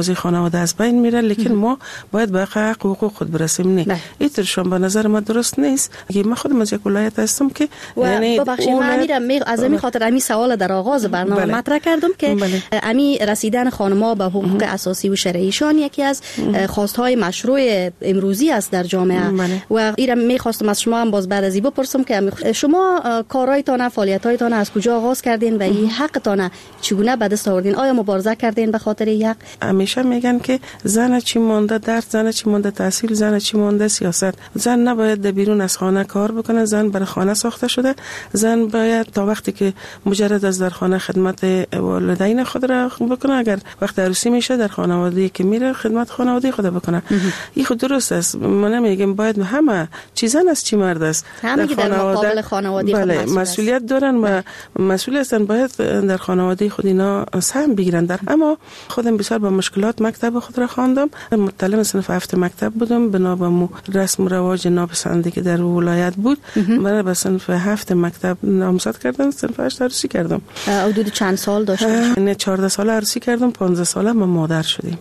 اعضای خانواده از بین میره، لیکن ما باید به حق حقوق خود برسیم. نه اینطورشون به نظر ما درست نیست. من خودم از یک ولایت هستم که یعنی ببخشید من امیرم از همین خاطر امی سوال در آغاز برنامه بله. مطرح کردم که بله. امی رسیدن خانم‌ها به حقوق اساسی و شرعیشان یکی از خواست‌های مشروع امروزی است در جامعه بله. و ایرم می‌خواستم از شما هم باز بعد از این بپرسم که شما کارهایتان فعالیت‌هایتان از کجا آغاز کردین و این حقتان چگونه به دست آوردین؟ آیا مبارزه کردین به خاطر حق؟ همیشه میگن که زن چی مونده درس، زن چی مونده تحصیل، زن چی مونده سیاست. زن نباید در بیرون از خانه کار بکنه، زن برای خانه ساخته شده. زن باید تا وقتی که مجرد از در خانه خدمت والدین خود را بکنه، اگر وقت عروسی میشه در خانواده که میره خدمت خانواده خود بکنه. این خود درست است. ما نمیگیم باید همه چی زن است چی مرد است. در خانواده خانواده بله مسئولیت دارن و مسئول هستن، باید در خانواده خود اینا سهم بگیرن. در اما خودم بسیار با مشکلات مکتب خود را خواندم. متعلم صنف هفت مکتب بودم، بنا به رسم و رواج ناپسندی که در ولایت بود. من به صنف هفت مکتب نامزد کردم، صنف هشت عروسی کردم. حدود چند سال داشتم؟ نه چهارده ساله عروسی کردم، پانزده ساله ما مادر شدیم.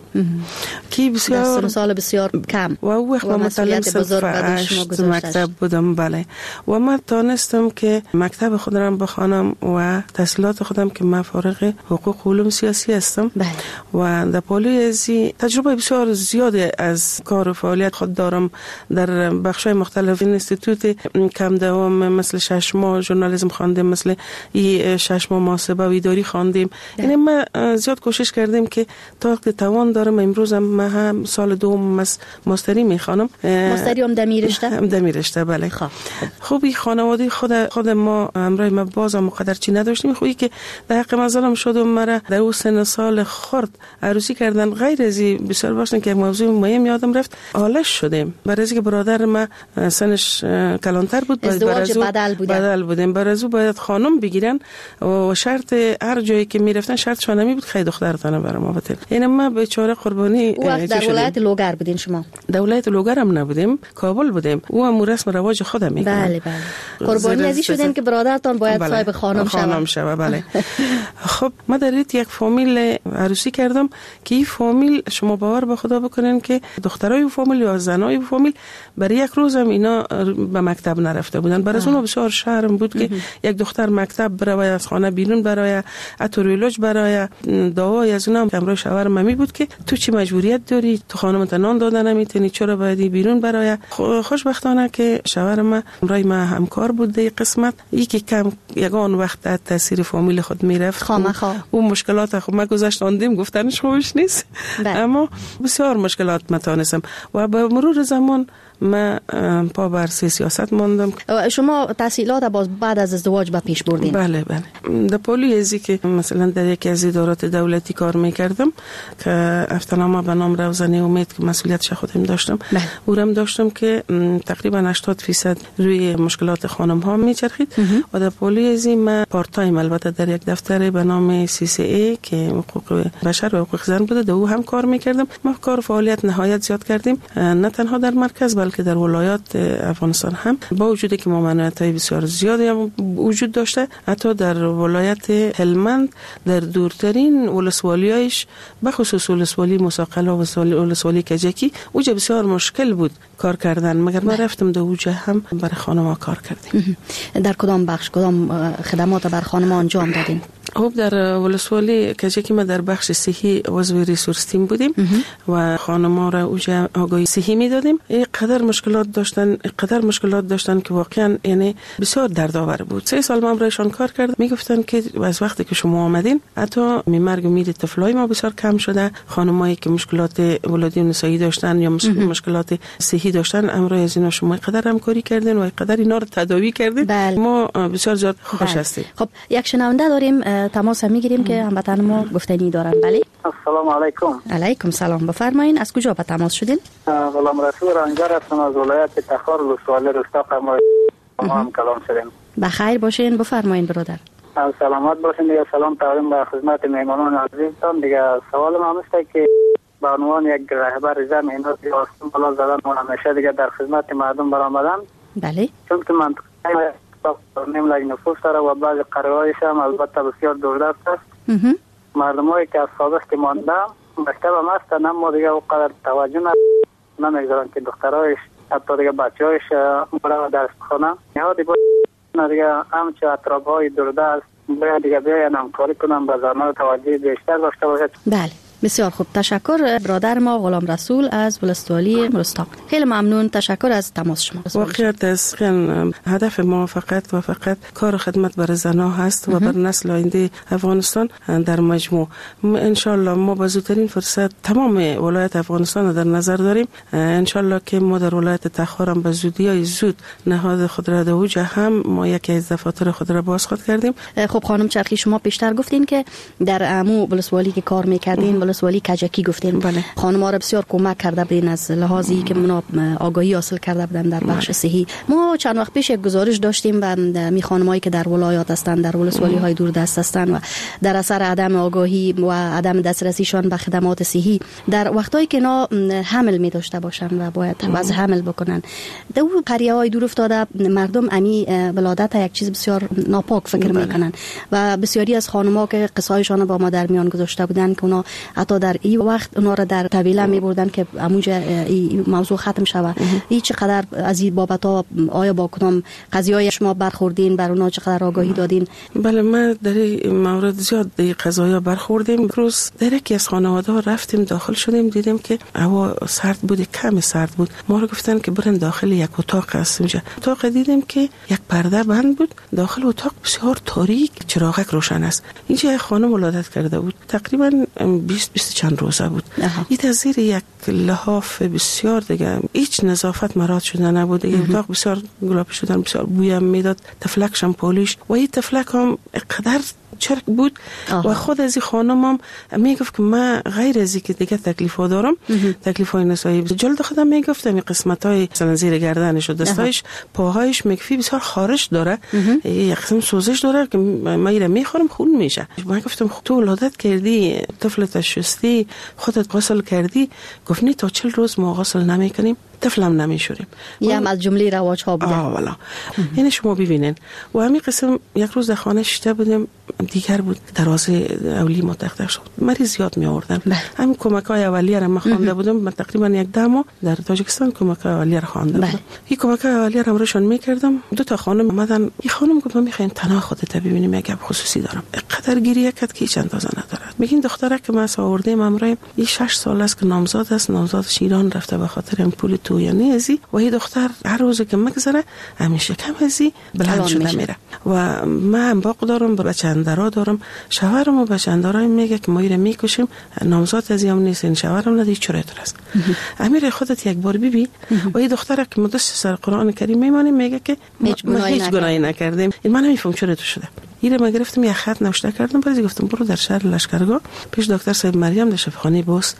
کی بسیار سال بسیار کم و او وقت متعلم صنف هشت مکتب بودم. بله و من تانستم که مکتب خود را بخوانم و تحصیلات خودم که من فارغ حقوق و علوم سیاسی هستم. بله. و در پالوی ازی تجربه بسیار زیادی از کار و فعالیت خود دارم در بخش‌های مختلف. اینستیتوت کم دوام مثل شش ماه ژورنالیسم خواندیم، مثل ای شش ماه محاسبه و اداری خواندیم. یعنی ما زیاد کوشش کردیم که تا وقت توان دارم. امروز هم من هم سال دوم ماستری میخوانم. ماستری هم دمیرشته؟ هم دمیرشته بله. خب خوبی خانواده خود خود ما همراه ما باز هم مقدر چی نداشتیم. خوبی که در حق مظلوم شد و مرا در اون سن سال خرد عروسی کردن. غیر از این بسیار باشن که موضوع مهم یادم رفت، آلش شدیم. برای اینکه برادر ما سنش کلانتر بود، ازدواج بدل بودن بدل بودیم. برای از باید خانم بگیرن و شرط هر جایی که میرفتن شرطشون نمی بود خیلی دخترتانه برام آورد. یعنی ما بیچاره قربانی وقت در ولایت لوگر بودین شما؟ در ولایت لوگر هم نبودیم، کابل بودیم. او هم رسم رواج خودم میکنه. بله بله. قربانی ازی شدین که برادرتان باید بله. صاحب خانم شود. خانم شود بله. خب ما در یک فامیل عروسی کردم که این فامیل شما باور به خدا بکنین که دخترای فامیل یا زنای فامیل برای یک روز هم اینا به مکتب نرفته بودن. برای اونها بسیار شرم بود که یک دختر مکتب برای از خانه بیرون برای اتوریولوژ برای دعای از اونها همراه شوهر ممی بود که تو چی مجبوریت داری، تو خانمت نان دادن نمیتونی، چرا باید بیرون برای. خوشبختانه که شوهر ما همراه ما همکار بود در قسمت. یکی کم یگان وقت تاثیر فامیل خود میرفت خامخا اون مشکلات خود ما گذاشتاندیم، گفتنش خوبش نیست بله. اما بسیار مشکلات متانستم و به مرور زمان من پا بر سیاست ماندم. شما تحصیلات باز بعد از ازدواج به پیش بردین؟ بله بله. در پالوی ازی که مثلا در یکی از ادارات دولتی کار میکردم که افتنامه به نام روزنه امید که مسئولیتش خودم داشتم. بله. اورم داشتم که تقریبا هشتاد درصد روی مشکلات خانم ها میچرخید و در پالوی ازی من پارت تایم البته در یک دفتر به نام سی سی ای که حقوق بشر و حقوق زن بوده در او هم کار میکردم. ما کار فعالیت نهایت زیاد کردیم، نه تنها در مرکز که در ولایات افغانستان هم با وجودی که ممانعت‌های بسیار زیادی هم وجود داشته. حتی در ولایت هلمند در دورترین ولسوالی‌هایش به خصوص ولسوالی مساقله و ولسوالی کجکی اوجه بسیار مشکل بود کار کردن، مگر ما رفتم در اوجه هم برای خانم‌ها کار کردیم. در کدام بخش کدام خدمات بر خانم‌ها انجام دادین؟ خب در ولسوالی کجکی ما در بخش صحی عضو ریسورس تیم بودیم و خانم‌ها را اوجه آگاهی صحی میدادیم. اینقدر مشکلات داشتن اینقدر مشکلات داشتن که واقعا یعنی بسیار دردآور بود. سه سال ما برایشان کار کردم. میگفتن که از وقتی که شما آمدین حتی میمرگ و میر طفلای ما بسیار کم شده. خانمایی که مشکلات ولادی و نسایی داشتن یا مشکلات صحی داشتن امروز از اینا شما اینقدر همکاری کردین و اینقدر اینا رو تداوی کردین. بله. ما بسیار زیاد خوش هستیم. خب یک شنونده داریم، تماس میگیریم که هموطن ما گفتنی دارن. بله السلام علیکم. علیکم سلام، بفرمایید از کجا به تماس شدین؟ غلام رسول رنجر هستم از ولایت تخار ولسوالی رستا قمر. ما هم کلام شدیم. بخیر باشین، بفرمایید برادر. سلامت باشین. دیگه سلام تقدیم به خدمت مهمانان عزیزتان. دیگه سوال ما است که به عنوان یک رهبر زن اینا آسون بالا زدن و همیشه دیگه در خدمت مردم برآمدن. بله. چون که منطقه نیم لگ نفوس داره و بعض قریه‌هایش هم البته بسیار دوردست است. مردمایی که از سابق که مانده مکتب هم هستن اما دیگه اونقدر توجه نمیگذارن که دخترایش حتی دیگه بچه هایش برای درس بخونن. نهادی باید دیگه همچه اطراف های دوردست باید دیگه بیاین همکاری کنن به زنان توجه بیشتر داشته باشد. بله بسیار خوب، تشکر برادر ما غلام رسول از ولسوالی رستاق. خیلی ممنون، تشکر از تماس شما. واقعیت است هدف ما فقط و فقط کار خدمت برای زنها هست و بر نسل آینده افغانستان در مجموع. ان شاء الله ما با زودترین فرصت تمام ولایت افغانستان را در نظر داریم. ان شاء الله که ما در ولایت تخار هم به زودی زود نهاد خود را دوج هم ما یکی از دفاتر خود را باز خود کردیم. خب خانم چرخی، شما پیشتر گفتین که در امو ولسوالی که کار میکردین ولسوالی کجکی گفتین، بله. خانم ها را بسیار کمک کرده بودین از لحاظی که منا آگاهی حاصل کرده بودن در بخش صحی. ما چند وقت پیش یک گزارش داشتیم و می خانمایی که در ولایات هستند، در ولسوالی های دوردست هستند و در اثر عدم آگاهی و عدم دسترسیشان به خدمات صحی در وقتایی که نا حمل می داشته باشند و باید وضع حمل بکنن، در اون قریه های دور افتاده مردم امی ولادت یک چیز بسیار ناپاک فکر میکنن و بسیاری از خانم‌ها که قصه‌هایشان با ما در میان گذاشته بودن که اونا حتی در این وقت اونا را در طویله می بردن که اموجه این موضوع ختم شود. این چقدر از این بابت ها آیا با کدام قضیه شما برخوردین، بر اونا چقدر آگاهی دادین؟ بله ما در این مورد زیاد در قضایا برخوردیم. روز در یکی از خانواده ها رفتیم داخل شدیم، دیدیم که هوا سرد بود، کم سرد بود. ما رو گفتن که برن داخل یک اتاق هست. اونجا اتاق دیدیم که یک پرده بند بود، داخل اتاق بسیار تاریک، چراغک روشن است. اینجا یک خانم ولادت کرده بود، تقریبا بیست بیست چند روزه بود. این از زیر یک لحاف بسیار دیگه هیچ نظافت مراد شده نبود. این اتاق بسیار گلابی شدن، بسیار بویم میداد، تفلکش هم پولیش و این تفلک هم قدر چرک بود. آه. و خود از این خانم هم میگفت که من غیر از این که دیگه تکلیف ها دارم، تکلیف های نسایی جلد خودم میگفت می قسمت های مثلا زیر گردنش و دستایش پاهایش میگفی بسیار خارش داره، یک قسم سوزش داره که من ایره میخورم خون میشه. من گفتم تو ولادت کردی، طفلت شستی، خودت غسل کردی؟ گفت نه تا چهل روز ما غسل نمیکنیم، طفلم نمیشوریم. یه هم از جمله رواج ها بوده. آه والا. یعنی شما ببینین و همین قسم یک روز در خانه شده بودیم، دیگر بود دروازه اولی متخدر شد، مریض زیاد می آوردن. همین کمک های اولیه را من خوانده بودم. من تقریبا یک ده ماه در تاجیکستان کمک های اولیه را خوانده بودم. این کمک های اولیه را روشن میکردم. دو تا خانم اومدن، این خانم گفت من میخوایم تنها خودت ببینیم، یک گپ خصوصی دارم. قدر گریه کرد که هیچ اندازه ندارد. میگین دختره که ما آوردیم امروز این شش سال است که نامزاد است، نامزادش ایران رفته به خاطر این پول تو یعنی ازی و این دختر هر روز که مگذره همیشه کم ازی بلند شده میره و من باق دارم، بچندرا دارم، شوهرم و بچندرای میگه که ما ایره میکشیم، نامزاد ازی هم نیست، این شوهرم ندی چرایتر است. امیر خودت یک بار ببین و این دختره که مدرس سر قرآن کریم میمانیم میگه که ما هیچ گناهی نکردیم. این من نمیفهم چرا تو شده. ایره ما گرفتم یک خط نوشته کردم، بعد گفتم برو در شهر لشکرگاه پیش دکتر صاحب مریم در شفاخانه بوست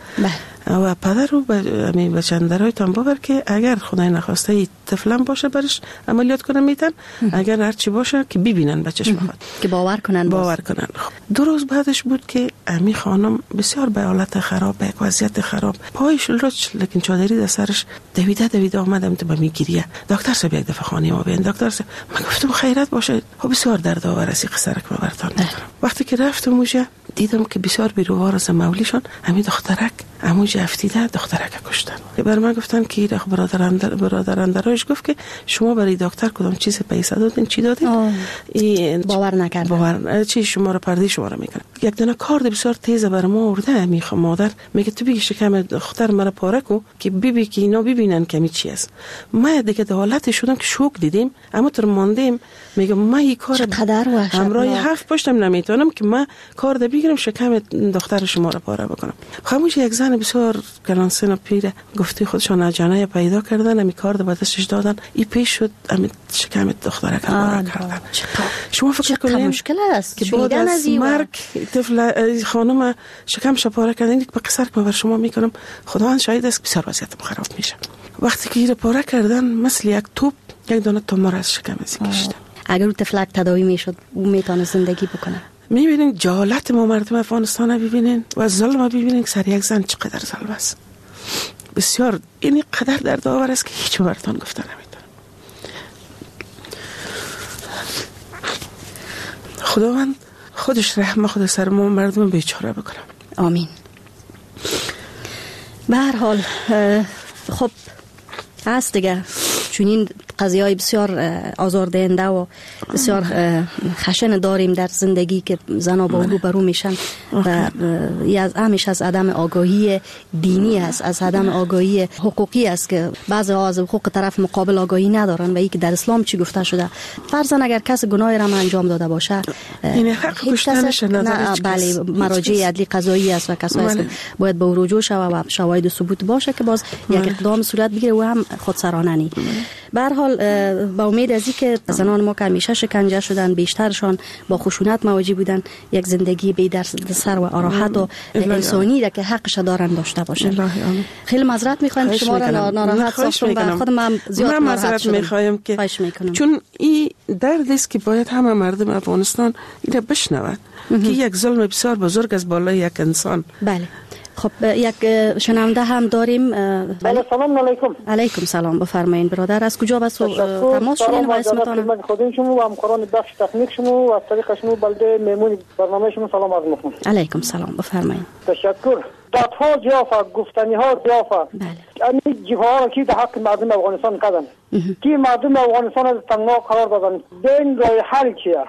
و پدر رو به بچندرای تام ببر که اگر خدای نخواسته این طفلم باشه برش عملیات کنن میتن، اگر هر چی باشه که ببینن بچه‌ش بخواد که باور کنن باور کنن. دو روز بعدش بود که امی خانم بسیار به حالت خراب، به وضعیت خراب، پایش لچ لیکن چادری در سرش دویده دویده اومدم تو به میگیریه. دکتر صاحب یک دفعه خانه ما بیان. دکتر صاحب من گفتم خیرت باشه، خب بسیار درد آور است قصه را که براتون میگم. وقتی که رفتم اونجا دیدم که بسیار بیروار از مولیشان همین دخترک اموج افتیده دخترک کشتن. بر من گفتن که این برادران برادران درایش گفت که شما برای دکتر کدام چیز پیسه دادین، چی دادین؟ این باور نکرد. باور چی شما رو پرده شما رو میکنه. یک دونه کارد بسیار تیز بر ما آورده. میخ مادر میگه تو بگی شکم دختر مرا پاره کو که ببی که اینا ببینن که می چی است. ما دیگه در حالت شدم که شوک دیدیم، اما تر ماندیم. میگم ما این کار چقدر وحشت همراه هفت پشتم نمیتونم که ما کار ده بگیرم شکم دختر شما رو پاره بکنم. خاموش یک زن بسیار کلانسن و پیره گفتی خودشان اجانه پیدا کردن، امی کار ده بدستش دادن، این پیش شد امی شکم دختر رو پاره کردن. شما فکر کنین مشکل است که بعد از مرگ طفل خانم شکم پاره کردن. این به قصر که بر شما میکنم خداوند شاهد است بسیار وضعیتم خراب میشه. وقتی که این پاره کردن مثل یک توپ یک دانه تومار از شکم از کشیدن. اگر اون طفلک تداوی میشد او میتونه زندگی بکنه. میبینین جهالت ما مردم افغانستان ببینین و ظلم ببینین که سر یک زن چقدر ظلم است. بسیار این قدر درد آور است که هیچ براتون گفته نمیتونم. خداوند خودش رحم خود سر ما مردم بیچاره بکنه. آمین. به هر حال خب هست دیگه، چون این قضیه های بسیار آزاردهنده و بسیار خشن داریم در زندگی که زنها با او برو میشن و از همیشه از عدم آگاهی دینی است، از عدم آگاهی حقوقی است که بعضی ها از حقوق طرف مقابل آگاهی ندارن و ای که در اسلام چی گفته شده. فرضاً اگر کس گناهی را انجام داده باشه این حق کشتنش نه، بله، مراجع عدلی قضایی است و کسایی است که باید به رجوع شوه و شواهد و ثبوت باشه که باز یک اقدام صورت بگیره و هم خودسرانه نی. به هر حال با امید از اینکه زنان ما که همیشه شکنجه شدن، بیشترشان با خشونت مواجه بودن، یک زندگی بی در سر و راحت و انسانی را که حقش دارن داشته باشن. خیلی معذرت میخوایم شما را ناراحت ساختم و خودم هم زیاد معذرت میخوایم که چون این درد است که باید همه مردم افغانستان اینو بشنود که یک ظلم بسیار بزرگ از بالای یک انسان. بله. خب یک شنونده هم داریم. بله، سلام علیکم. علیکم سلام، بفرمایید برادر. از کجا به تماس شدین و اسمتون؟ من خودم شما و همکاران بخش تکنیک شما و از طریق شما بلده میمون برنامه شما سلام عرض میکنم. علیکم سلام، بفرمایید. تشکر. دادها زیافه، گفتنی ها زیافه. بله. این جیبها را که در حق مردم افغانستان کردن. که مردم افغانستان از تنگنا قرار دادن. بین راه حل چیه؟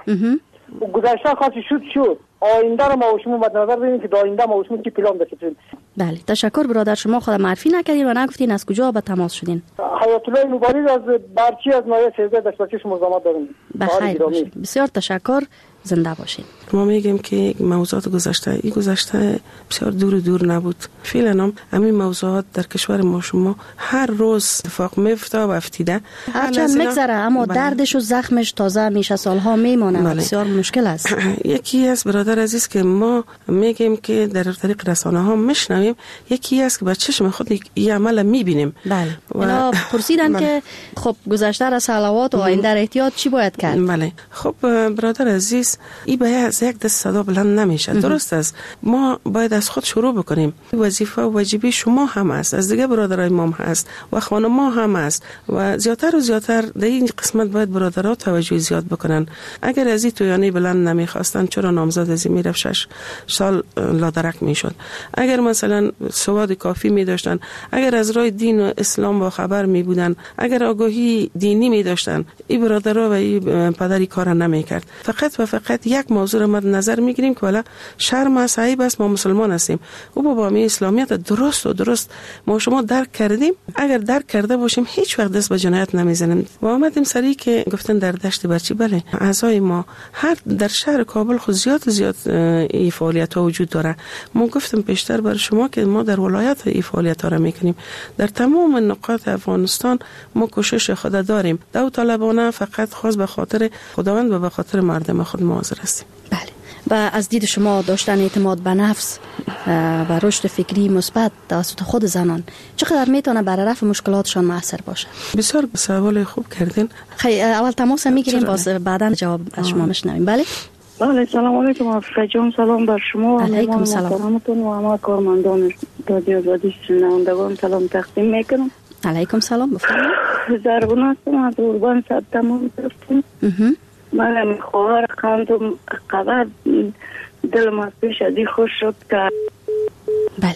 گذشته خاصی شد شد. آینده رو ما و شما مد نظر بگیریم که در آینده ما و شما چی پلان داشتیم. بله، تشکر برادر. شما خود معرفی نکردین و نگفتین از کجا به تماس شدین. حیات الله مبارک از برچی از نایه سیزده دشتاچی شما زحمت داریم. بخیر، بسیار تشکر، زنده باشین. ما میگیم که موضوعات گذشته این گذشته بسیار دور دور نبود. فعلا هم همین موضوعات در کشور ما شما هر روز اتفاق میفته و افتیده. هرچند میگذره اما بله. دردش و زخمش تازه میشه، سالها میمانه. بله. بسیار مشکل است. یکی از برادر عزیز که ما میگیم که در طریق رسانه ها میشنویم، یکی است که با چشم خود این عمل میبینیم. بله. و اینا پرسیدن بله. که خب گذشته را صلوات و آینده احتیاط چی باید کرد؟ بله. خب برادر عزیز، این باید از یک دست صدا بلند نمیشه. درست است، ما باید از خود شروع بکنیم. وظیفه و واجبی شما هم است، از دیگه برادرای ما هم هست و خانم ما هم است و زیاتر و زیاتر در این قسمت باید برادرها توجه زیاد بکنن. اگر از این تویانی بلند نمیخواستن چرا نامزد از این میرفت شش سال لادرک میشد؟ اگر مثلا سواد کافی میداشتن، اگر از راه دین و اسلام با خبر می بودن، اگر آگاهی دینی می داشتن، این برادرها و این پدری کار نمیکرد. فقط و فقط یک موضوع مد نظر میگیریم که والا شرم است، عیب است، ما مسلمان هستیم. او با بامی اسلامیت درست و درست ما شما درک کردیم. اگر درک کرده باشیم هیچ وقت دست به جنایت نمیزنیم. و آمدیم سری که گفتن در دشت برچی، بله اعضای ما هر در شهر کابل خود زیاد زیاد این فعالیت ها وجود داره. ما گفتم پیشتر بر شما که ما در ولایت این فعالیت ها را میکنیم. در تمام نقاط افغانستان ما کوشش خود داریم. داوطلبانه فقط خاص به خاطر خداوند و به خاطر مردم خود حاضر هستیم. بله. و از دید شما داشتن اعتماد به نفس و رشد فکری مثبت توسط خود زنان چقدر میتونه برای رفع مشکلاتشان موثر باشه؟ بسیار سوال خوب کردین. خیلی اول تماس میگیریم، باز بعداً جواب از شما میشنویم. بله. بله، سلام علیکم افسر جان، سلام بر شما. علیکم سلام. و همه کارمندان رادیو آزادی شنوندگان سلام تقدیم میکنم. علیکم سلام، بفرمایید. زربون هستم از اوربان صد تمام گرفتیم. من خواهر خواندم قدر دلم از پیش ازی خوش شد که بله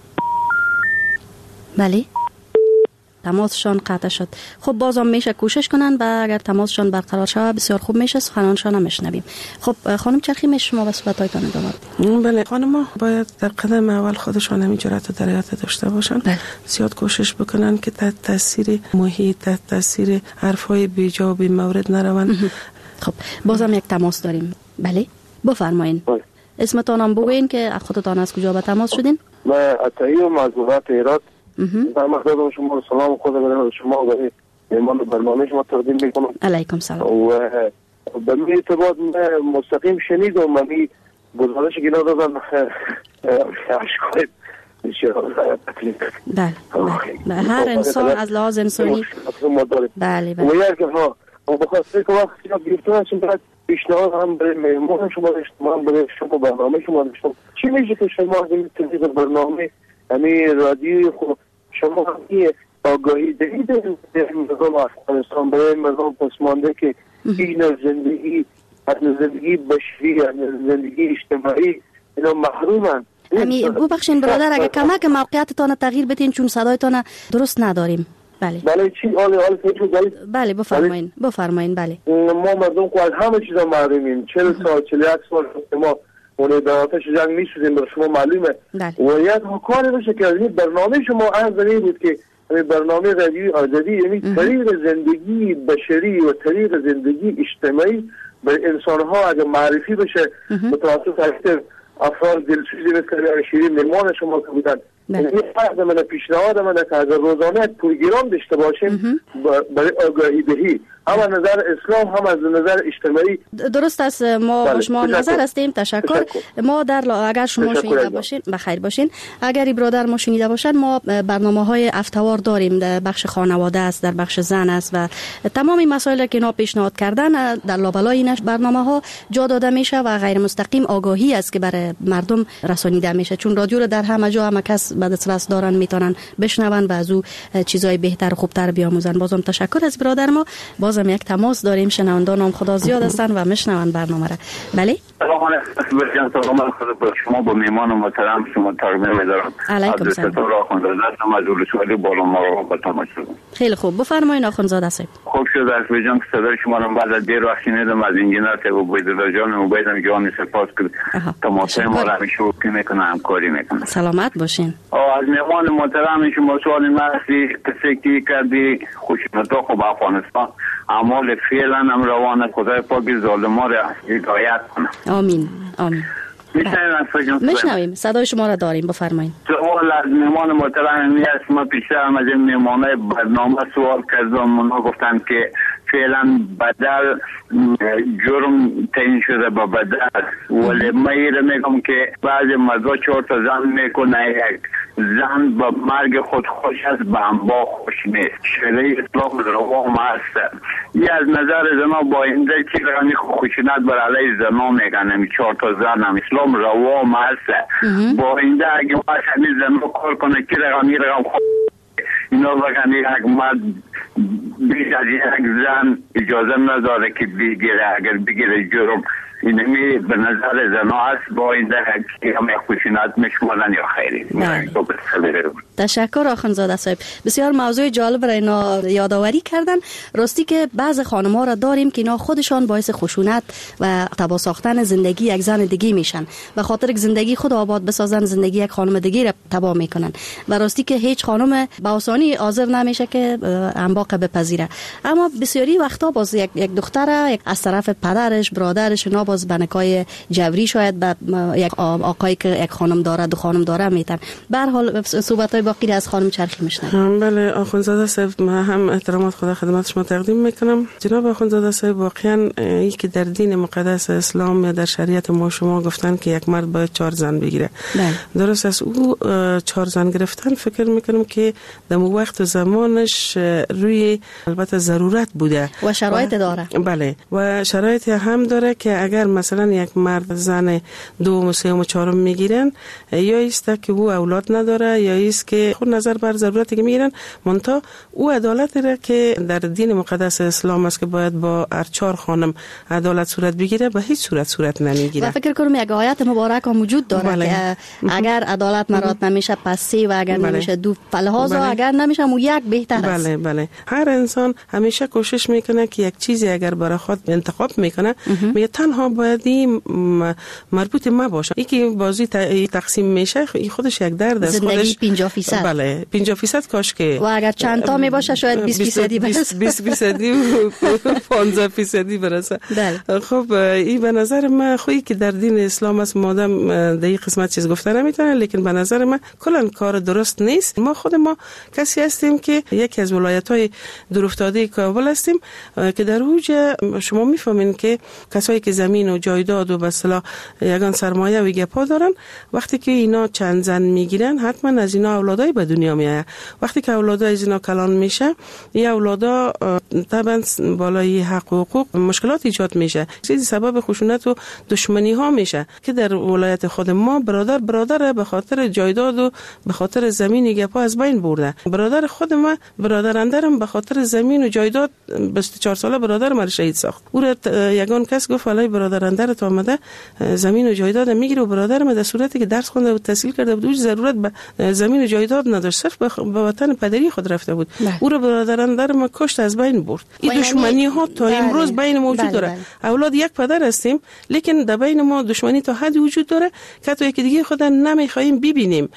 بله تماسشان قطع شد. خب بازم میشه کوشش کنن و اگر تماسشان برقرار شود بسیار خوب میشه، سخنانشان هم میشنویم. خب خانم چرخی میشه شما به صحبتایتان ادامه بدید. بله، خانم ها باید در قدم اول خودشان همین جرأت و درایت داشته باشن. بله. زیاد کوشش بکنن که تحت تاثیر محیط، تحت تاثیر حرفای بیجا و بی مورد نرون. خب بازم یک تماس داریم. بله بفرمایید. اسمتان هم بگوین که خودتان از کجا به تماس شدین؟ من عطایی و معذورات ایراد. در مقصد شما سلام خود برای شما و میمان برنامه شما تقدیم میکنم. علیکم سلام. و به می اعتبار مستقیم شنیدم و می گزارش که اینا دادن اشکال بسیار تکلیف. بله بله، هر انسان از لحاظ انسانی بله بله. و یک ها و بخاطر که وقتی ها گرفتن هستیم باید پیشنهاد هم برای میمان شما داشتم، هم برای شما برنامه شما داشتم. چی میشه که شما همین تلویزیون برنامه همین رادیوی خود شما همین آگاهی دهید در مردم افغانستان برای مردم پسمانده که این زندگی از زندگی بشری، از زندگی اجتماعی اینا محرومن. امی ببخشید برادر اگه کمک موقعیتتان تغییر بدین چون صدایتان درست نداریم. بله بله چی حال حال فکر بله بله بفرمایید بفرمایید. بله ما مردم که از همه چیزا محرومیم. چهل سال چهل و یک سال ما اون در آتش جنگ میسوزیم، بر شما معلومه. و یک کاری بشه که این برنامه شما انجام بود که برنامه رادیویی آزادی یعنی طریق زندگی بشری و طریق زندگی اجتماعی به انسان‌ها اگه معرفی بشه متوسط افراد دلسوزی مثل شیرین مهمان شما که بودن. این فرض من پیشنهاد من که اگر روزانه پروگرام داشته باشیم برای آگاهی دهی هم از نظر اسلام هم از نظر اجتماعی درست است. ما با شما نظر هستیم. تشکر. تشکر. ما در اگر شما شنیده باشین بخیر باشین، اگر برادر ما شنیده باشن، ما برنامه‌های افتوار داریم، در بخش خانواده است، در بخش زن است و تمامی مسائلی که اینا پیشنهاد کردن در لابلای این برنامه‌ها جا داده میشه و غیر مستقیم آگاهی است که برای مردم رسانیده میشه، چون رادیو رو در همه جا همه کس به دسترس دارن، میتونن بشنون و از او چیزای بهتر و خوبتر بیاموزن. بازم تشکر از برادر ما. بازم یک تماس داریم. شنوندان هم خدا زیاد هستن و میشنون برنامه را. بله سلام علیکم. سلام خدا شما با میهمان محترم شما تقدیم می‌دارم. علیکم سلام. دکتر آخوندزاده هستم از ولسوالی بالا ماهو با تماس شدم. خیلی خوب بفرمایید آخوندزاده صاحب. خوب شد از وجان که صدای شما رو بعد از دیر وقت شنیدم از انجینر ته عبیدالله جان عبیدم جان سپاس که تماس ما را همیشه وقتی میکنه همکاری میکنه. سلامت باشین. از میهمان محترم شما سوال مرسی کسی که کردی خوشنطا خوب افغانستان اعمال فعلا هم روانه. خدای پاک ظالما را هدایت کنه. آمین آمین. میشنویم صدای شما را داریم بفرمایید. سوال از میهمان محترم است. ما پیشتر هم از این میهمانای برنامه سوال کردم، اونا گفتن که فعلا بدل جرم تعیین شده با بدل، ولی من ایره میگم که بعضی مردا چهار تا زن میکنه، یک زن با مرگ خود خوش است به انبا خوش نیست. شریع اسلام روام هست. یه از نظر زنا با اینده چی رقمی خوشنت بر علیه زنا میگن، چهار تا زن هم اسلام روام هست. با اینده اگه واسه زنا کار کنه که رقمی رقم خوش اینا بگن یک مرد بیش از یک زن اجازه نداره که بگیره، اگر بگیره جرم اینمی به نظر زنا هست. با این در که همه خوشینات میشمالن یا خیری. تشکر آخوندزاده صاحب. بسیار موضوع جالب را اینا یادآوری کردن. راستی که بعض خانم‌ها را داریم که اینا خودشان باعث خشونت و تباه ساختن زندگی یک زن دیگه میشن و خاطر که زندگی خود آباد بسازن زندگی یک خانم دیگه را تباه میکنن و راستی که هیچ خانم به آسانی حاضر نمیشه که انباق بپذیره. اما بسیاری وقتا باز یک یک دختر از طرف پدرش برادرش اینا باز بنکای جبری شاید به یک آقایی که یک خانم داره دو خانم داره میتن. به هر حال صحبت‌های باقی از خانم چرخی میشنم. بله آخوندزاده صاحب، من هم احترامات خدا خدمت شما تقدیم میکنم. جناب آخوندزاده صاحب، واقعا این که در دین مقدس اسلام یا در شریعت ما شما گفتن که یک مرد باید چهار زن بگیره. بله. درست است. او چهار زن گرفتن فکر میکنم که در وقت و زمانش روی البته ضرورت بوده و شرایط و داره. بله و شرایط هم داره که اگر مثلا یک مرد زن دو و سه و چهارم میگیرن، یا است که او اولاد نداره یا است که خود نظر بر ضرورتی که میگیرن، منتها او عدالت را که در دین مقدس اسلام است که باید با هر چهار خانم عدالت صورت بگیره به هیچ صورت صورت نمیگیره. و فکر کنم یک آیت مبارک هم وجود داره بله. که اگر عدالت مراد نمیشه پس سه و اگر بله. نمیشه دو، فلحاظا بله. اگر نمیشه مو یک بهتر است. بله بله. هر انسان همیشه کوشش میکنه که یک چیزی اگر برای خود انتخاب میکنه میگه تنها باید این مربوط ما باشه. یکی بازی تقسیم میشه خودش یک درد است. زندگی پنجاه درصد. بله پنجاه درصد کاش که و اگر چند تا می باشه شاید بیست درصدی برسه. بیست درصدی و پانزده درصدی برسه. خب این به نظر من خویی که در دین اسلام است مادام در این قسمت چیز گفته نمیتونه، لیکن به نظر من کلا کار درست نیست. ما خود ما کسی هستیم که یکی از ولایت‌های دورافتاده کابل هستیم که در اوج شما میفهمین که کسایی که زمین و جایداد و به اصطلاح یگان سرمایه و گپا دارن، وقتی که اینا چند زن میگیرن حتما از اینا اولادای به دنیا میاد. وقتی که اولادای از اینا کلان میشه، این اولادا طبعا بالای حق و حقوق مشکلات ایجاد میشه، چیزی سبب خشونت و دشمنی ها میشه که در ولایت خود ما برادر برادر به خاطر جایداد و به خاطر زمین گپا از بین برده. برادر خود ما برادر اندرم به خاطر زمین و جایداد بیست و چهار ساله برادر ما شهید ساخت. او را یگان کس گفت علی برادر برادران تو آمده زمین و جایداد میگیره و برادرم در صورتی که درس خونده و تحصیل کرده بود هیچ ضرورت به زمین و جایداد نداشت، صرف به وطن پدری خود رفته بود. او رو برادران در ما کشت، از بین برد. این دشمنی ها تا امروز بین ما وجود داره. اولاد یک پدر هستیم لیکن در بین ما دشمنی تا حدی وجود داره که تو یکی دیگه خود نمیخوایم ببینیم.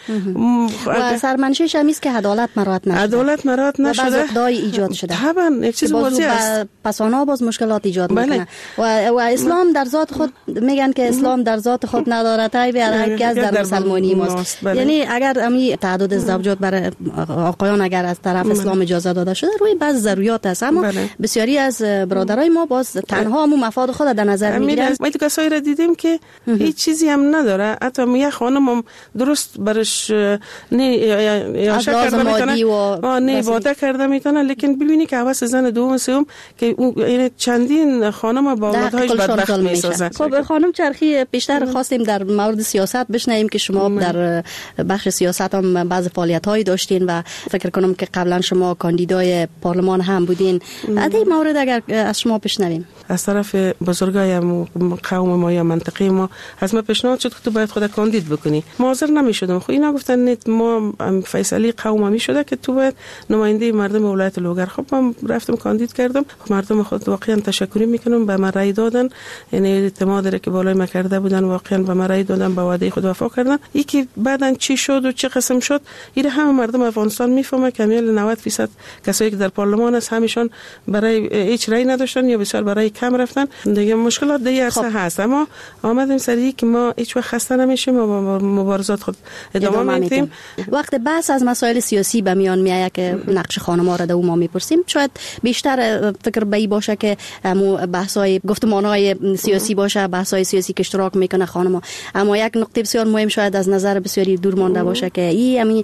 و سرمنشش هم است که عدالت مراعات نشده. عدالت مراعات نشده. بعض اقدای ایجاد شده. طبعا یک چیز واضحه است. پسانا باز مشکلات ایجاد میکنه. و و اسلام در ذات خود میگن که اسلام در ذات خود نداره، تای به هر کی از در مسلمانی ماست. یعنی اگر امی تعدد زوجات برای آقایان اگر از طرف اسلام اجازه داده شده روی بعض ضروریات است، اما بسیاری از برادرای ما باز تنها همون مفاد خود در نظر میگیرن. ما تو کسایی را دیدیم که هیچ چیزی هم نداره، حتی یک خانم درست برش نه یا شکر نمیتونه و نه واده کرده میتونه، لیکن ببینی که حواس زن دوم سوم که این چندین خانم با اولادهایش بدبخت میسازن. خب خانم چرخی بیشتر خواستیم در مورد سیاست بشنویم که شما در بخش سیاست هم بعض فعالیت هایی داشتین و فکر کنم که قبلا شما کاندیدای پارلمان هم بودین. از این مورد اگر از شما بشنویم. از طرف بزرگای قوم ما یا منطقه ما از ما پیشنهاد شد که تو باید خود کاندید بکنی. ما حاضر نمیشدم. خب اینا گفتن نه، ما فیصله قوم می شده که تو باید نماینده مردم ولایت لوگر. خب من رفتم کاندید کردم. مردم خود واقعا تشکر میکنم، به من رای دادن، یعنی اعتماد که بالای ما کرده بودن واقعا به من رای دادن، به وعده خود وفا کردن. یکی بعدن چی شد و چه قسم شد این همه مردم افغانستان میفهمه که کامل نود درصد کسایی که در پارلمان است همیشون برای هیچ رای نداشتن یا بسیار برای کم رفتن. دیگه مشکلات دیگه خب. هست، اما آمدیم سری که ما هیچ وقت خسته نمیشیم و مبارزات خود ادامه, ادامه میدیم. وقت بحث از مسائل سیاسی به میان میاد که نقش خانم‌ها را در اون ما میپرسیم، شاید بیشتر فکر به این باشه که مو بحث‌های گفتمان‌های سیاسی باشه، بحث‌های سیاسی که اشتراک میکنه خانم‌ها. اما یک نکته بسیار مهم شاید از نظر بسیاری دور مانده باشه که این همین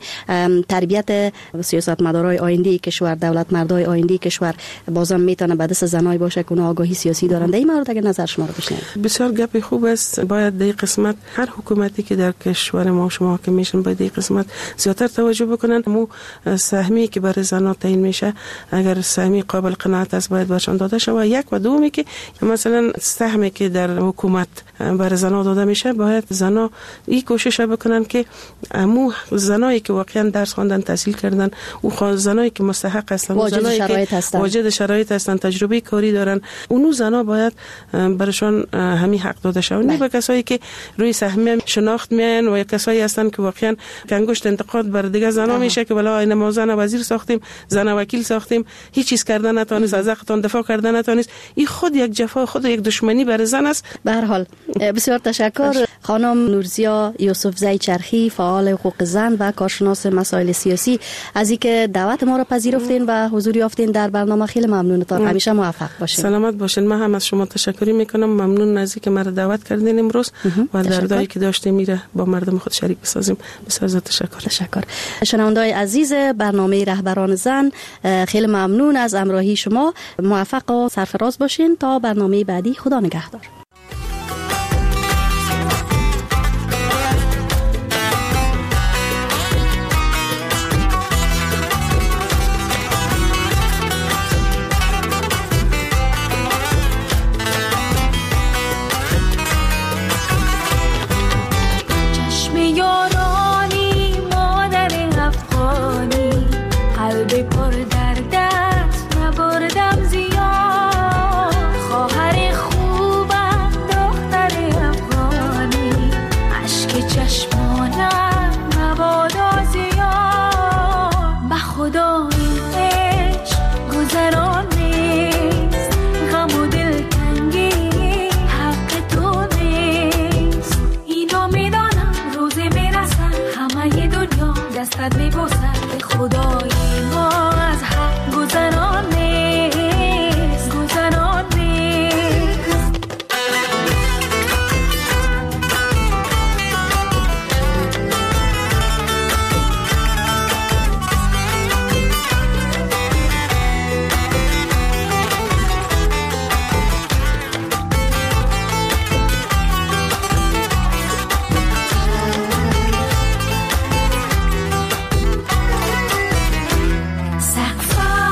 تربیت سیاستمدارای آینده کشور، دولت مردای آینده کشور بازم میتونه به دست زنای باشه که اونها آگاهی سیاسی دارن. در این مورد اگر نظر شما رو بشنویم. بسیار گپ خوب است. باید در این قسمت هر حکومتی که در کشور ما شما حاکم میشن باید در این قسمت زیاتر توجه بکنن. مو سهمی که برای زنان تعیین میشه اگر سهمی قابل قناعت است باید برشان داده شود. یک و دومی که مثلا سهمی که در حکومت برای زنان داده میشه باید زنان این کوشش بکنن که مو زنایی که واقعا درس خواندن، تحصیل کردن، او زنایی که مستحق هستن، زنایی که واجد شرایط هستن، تجربه کاری دارن، اونو زنا باید برشان همین حق داده شود. نه به کسایی که روی سهم شناخت میان و کسایی هستن که واقعا کنگشت انتقاد بر دیگه زنا میشه که والا این ما زن وزیر ساختیم، زن وکیل ساختیم، هیچ چیز کردن نتونست، از حقتون دفاع کردن نتونست. این خود یک جفا، خود یک دشمنی بر زن است. به هر حال بسیار تشکر خانم نورزیا یوسفزی چرخی، فعال حقوق زن و کارشناس مسائل سیاسی، از اینکه دعوت ما را پذیرفتین و حضور یافتین در برنامه. خیلی ممنونتم. همیشه موفق باشین. سلامت باشین. من هم از شما تشکر میکنم. ممنون از اینکه مرا دعوت کردین امروز و دردایی که داشتیم میره با مردم خود شریک بسازیم. بسیار تشکر. تشکر. شنوندگان عزیز برنامه رهبران زن، خیلی ممنون از همراهی شما. موفق و سرفراز باشین تا برنامه بعدی. خدا نگهدار.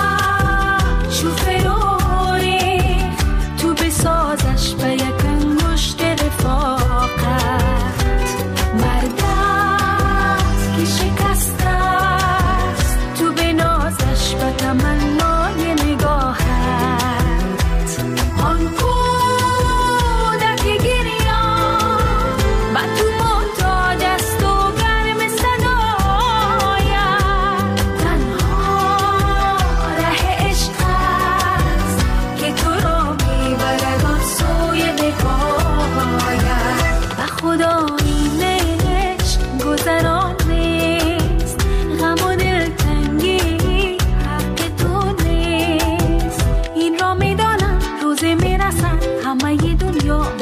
شوف روی تو بسازش به یک انگشت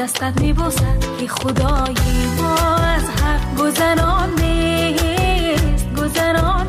دستت میبوسد که خدایی با از حق گذران نیست گذران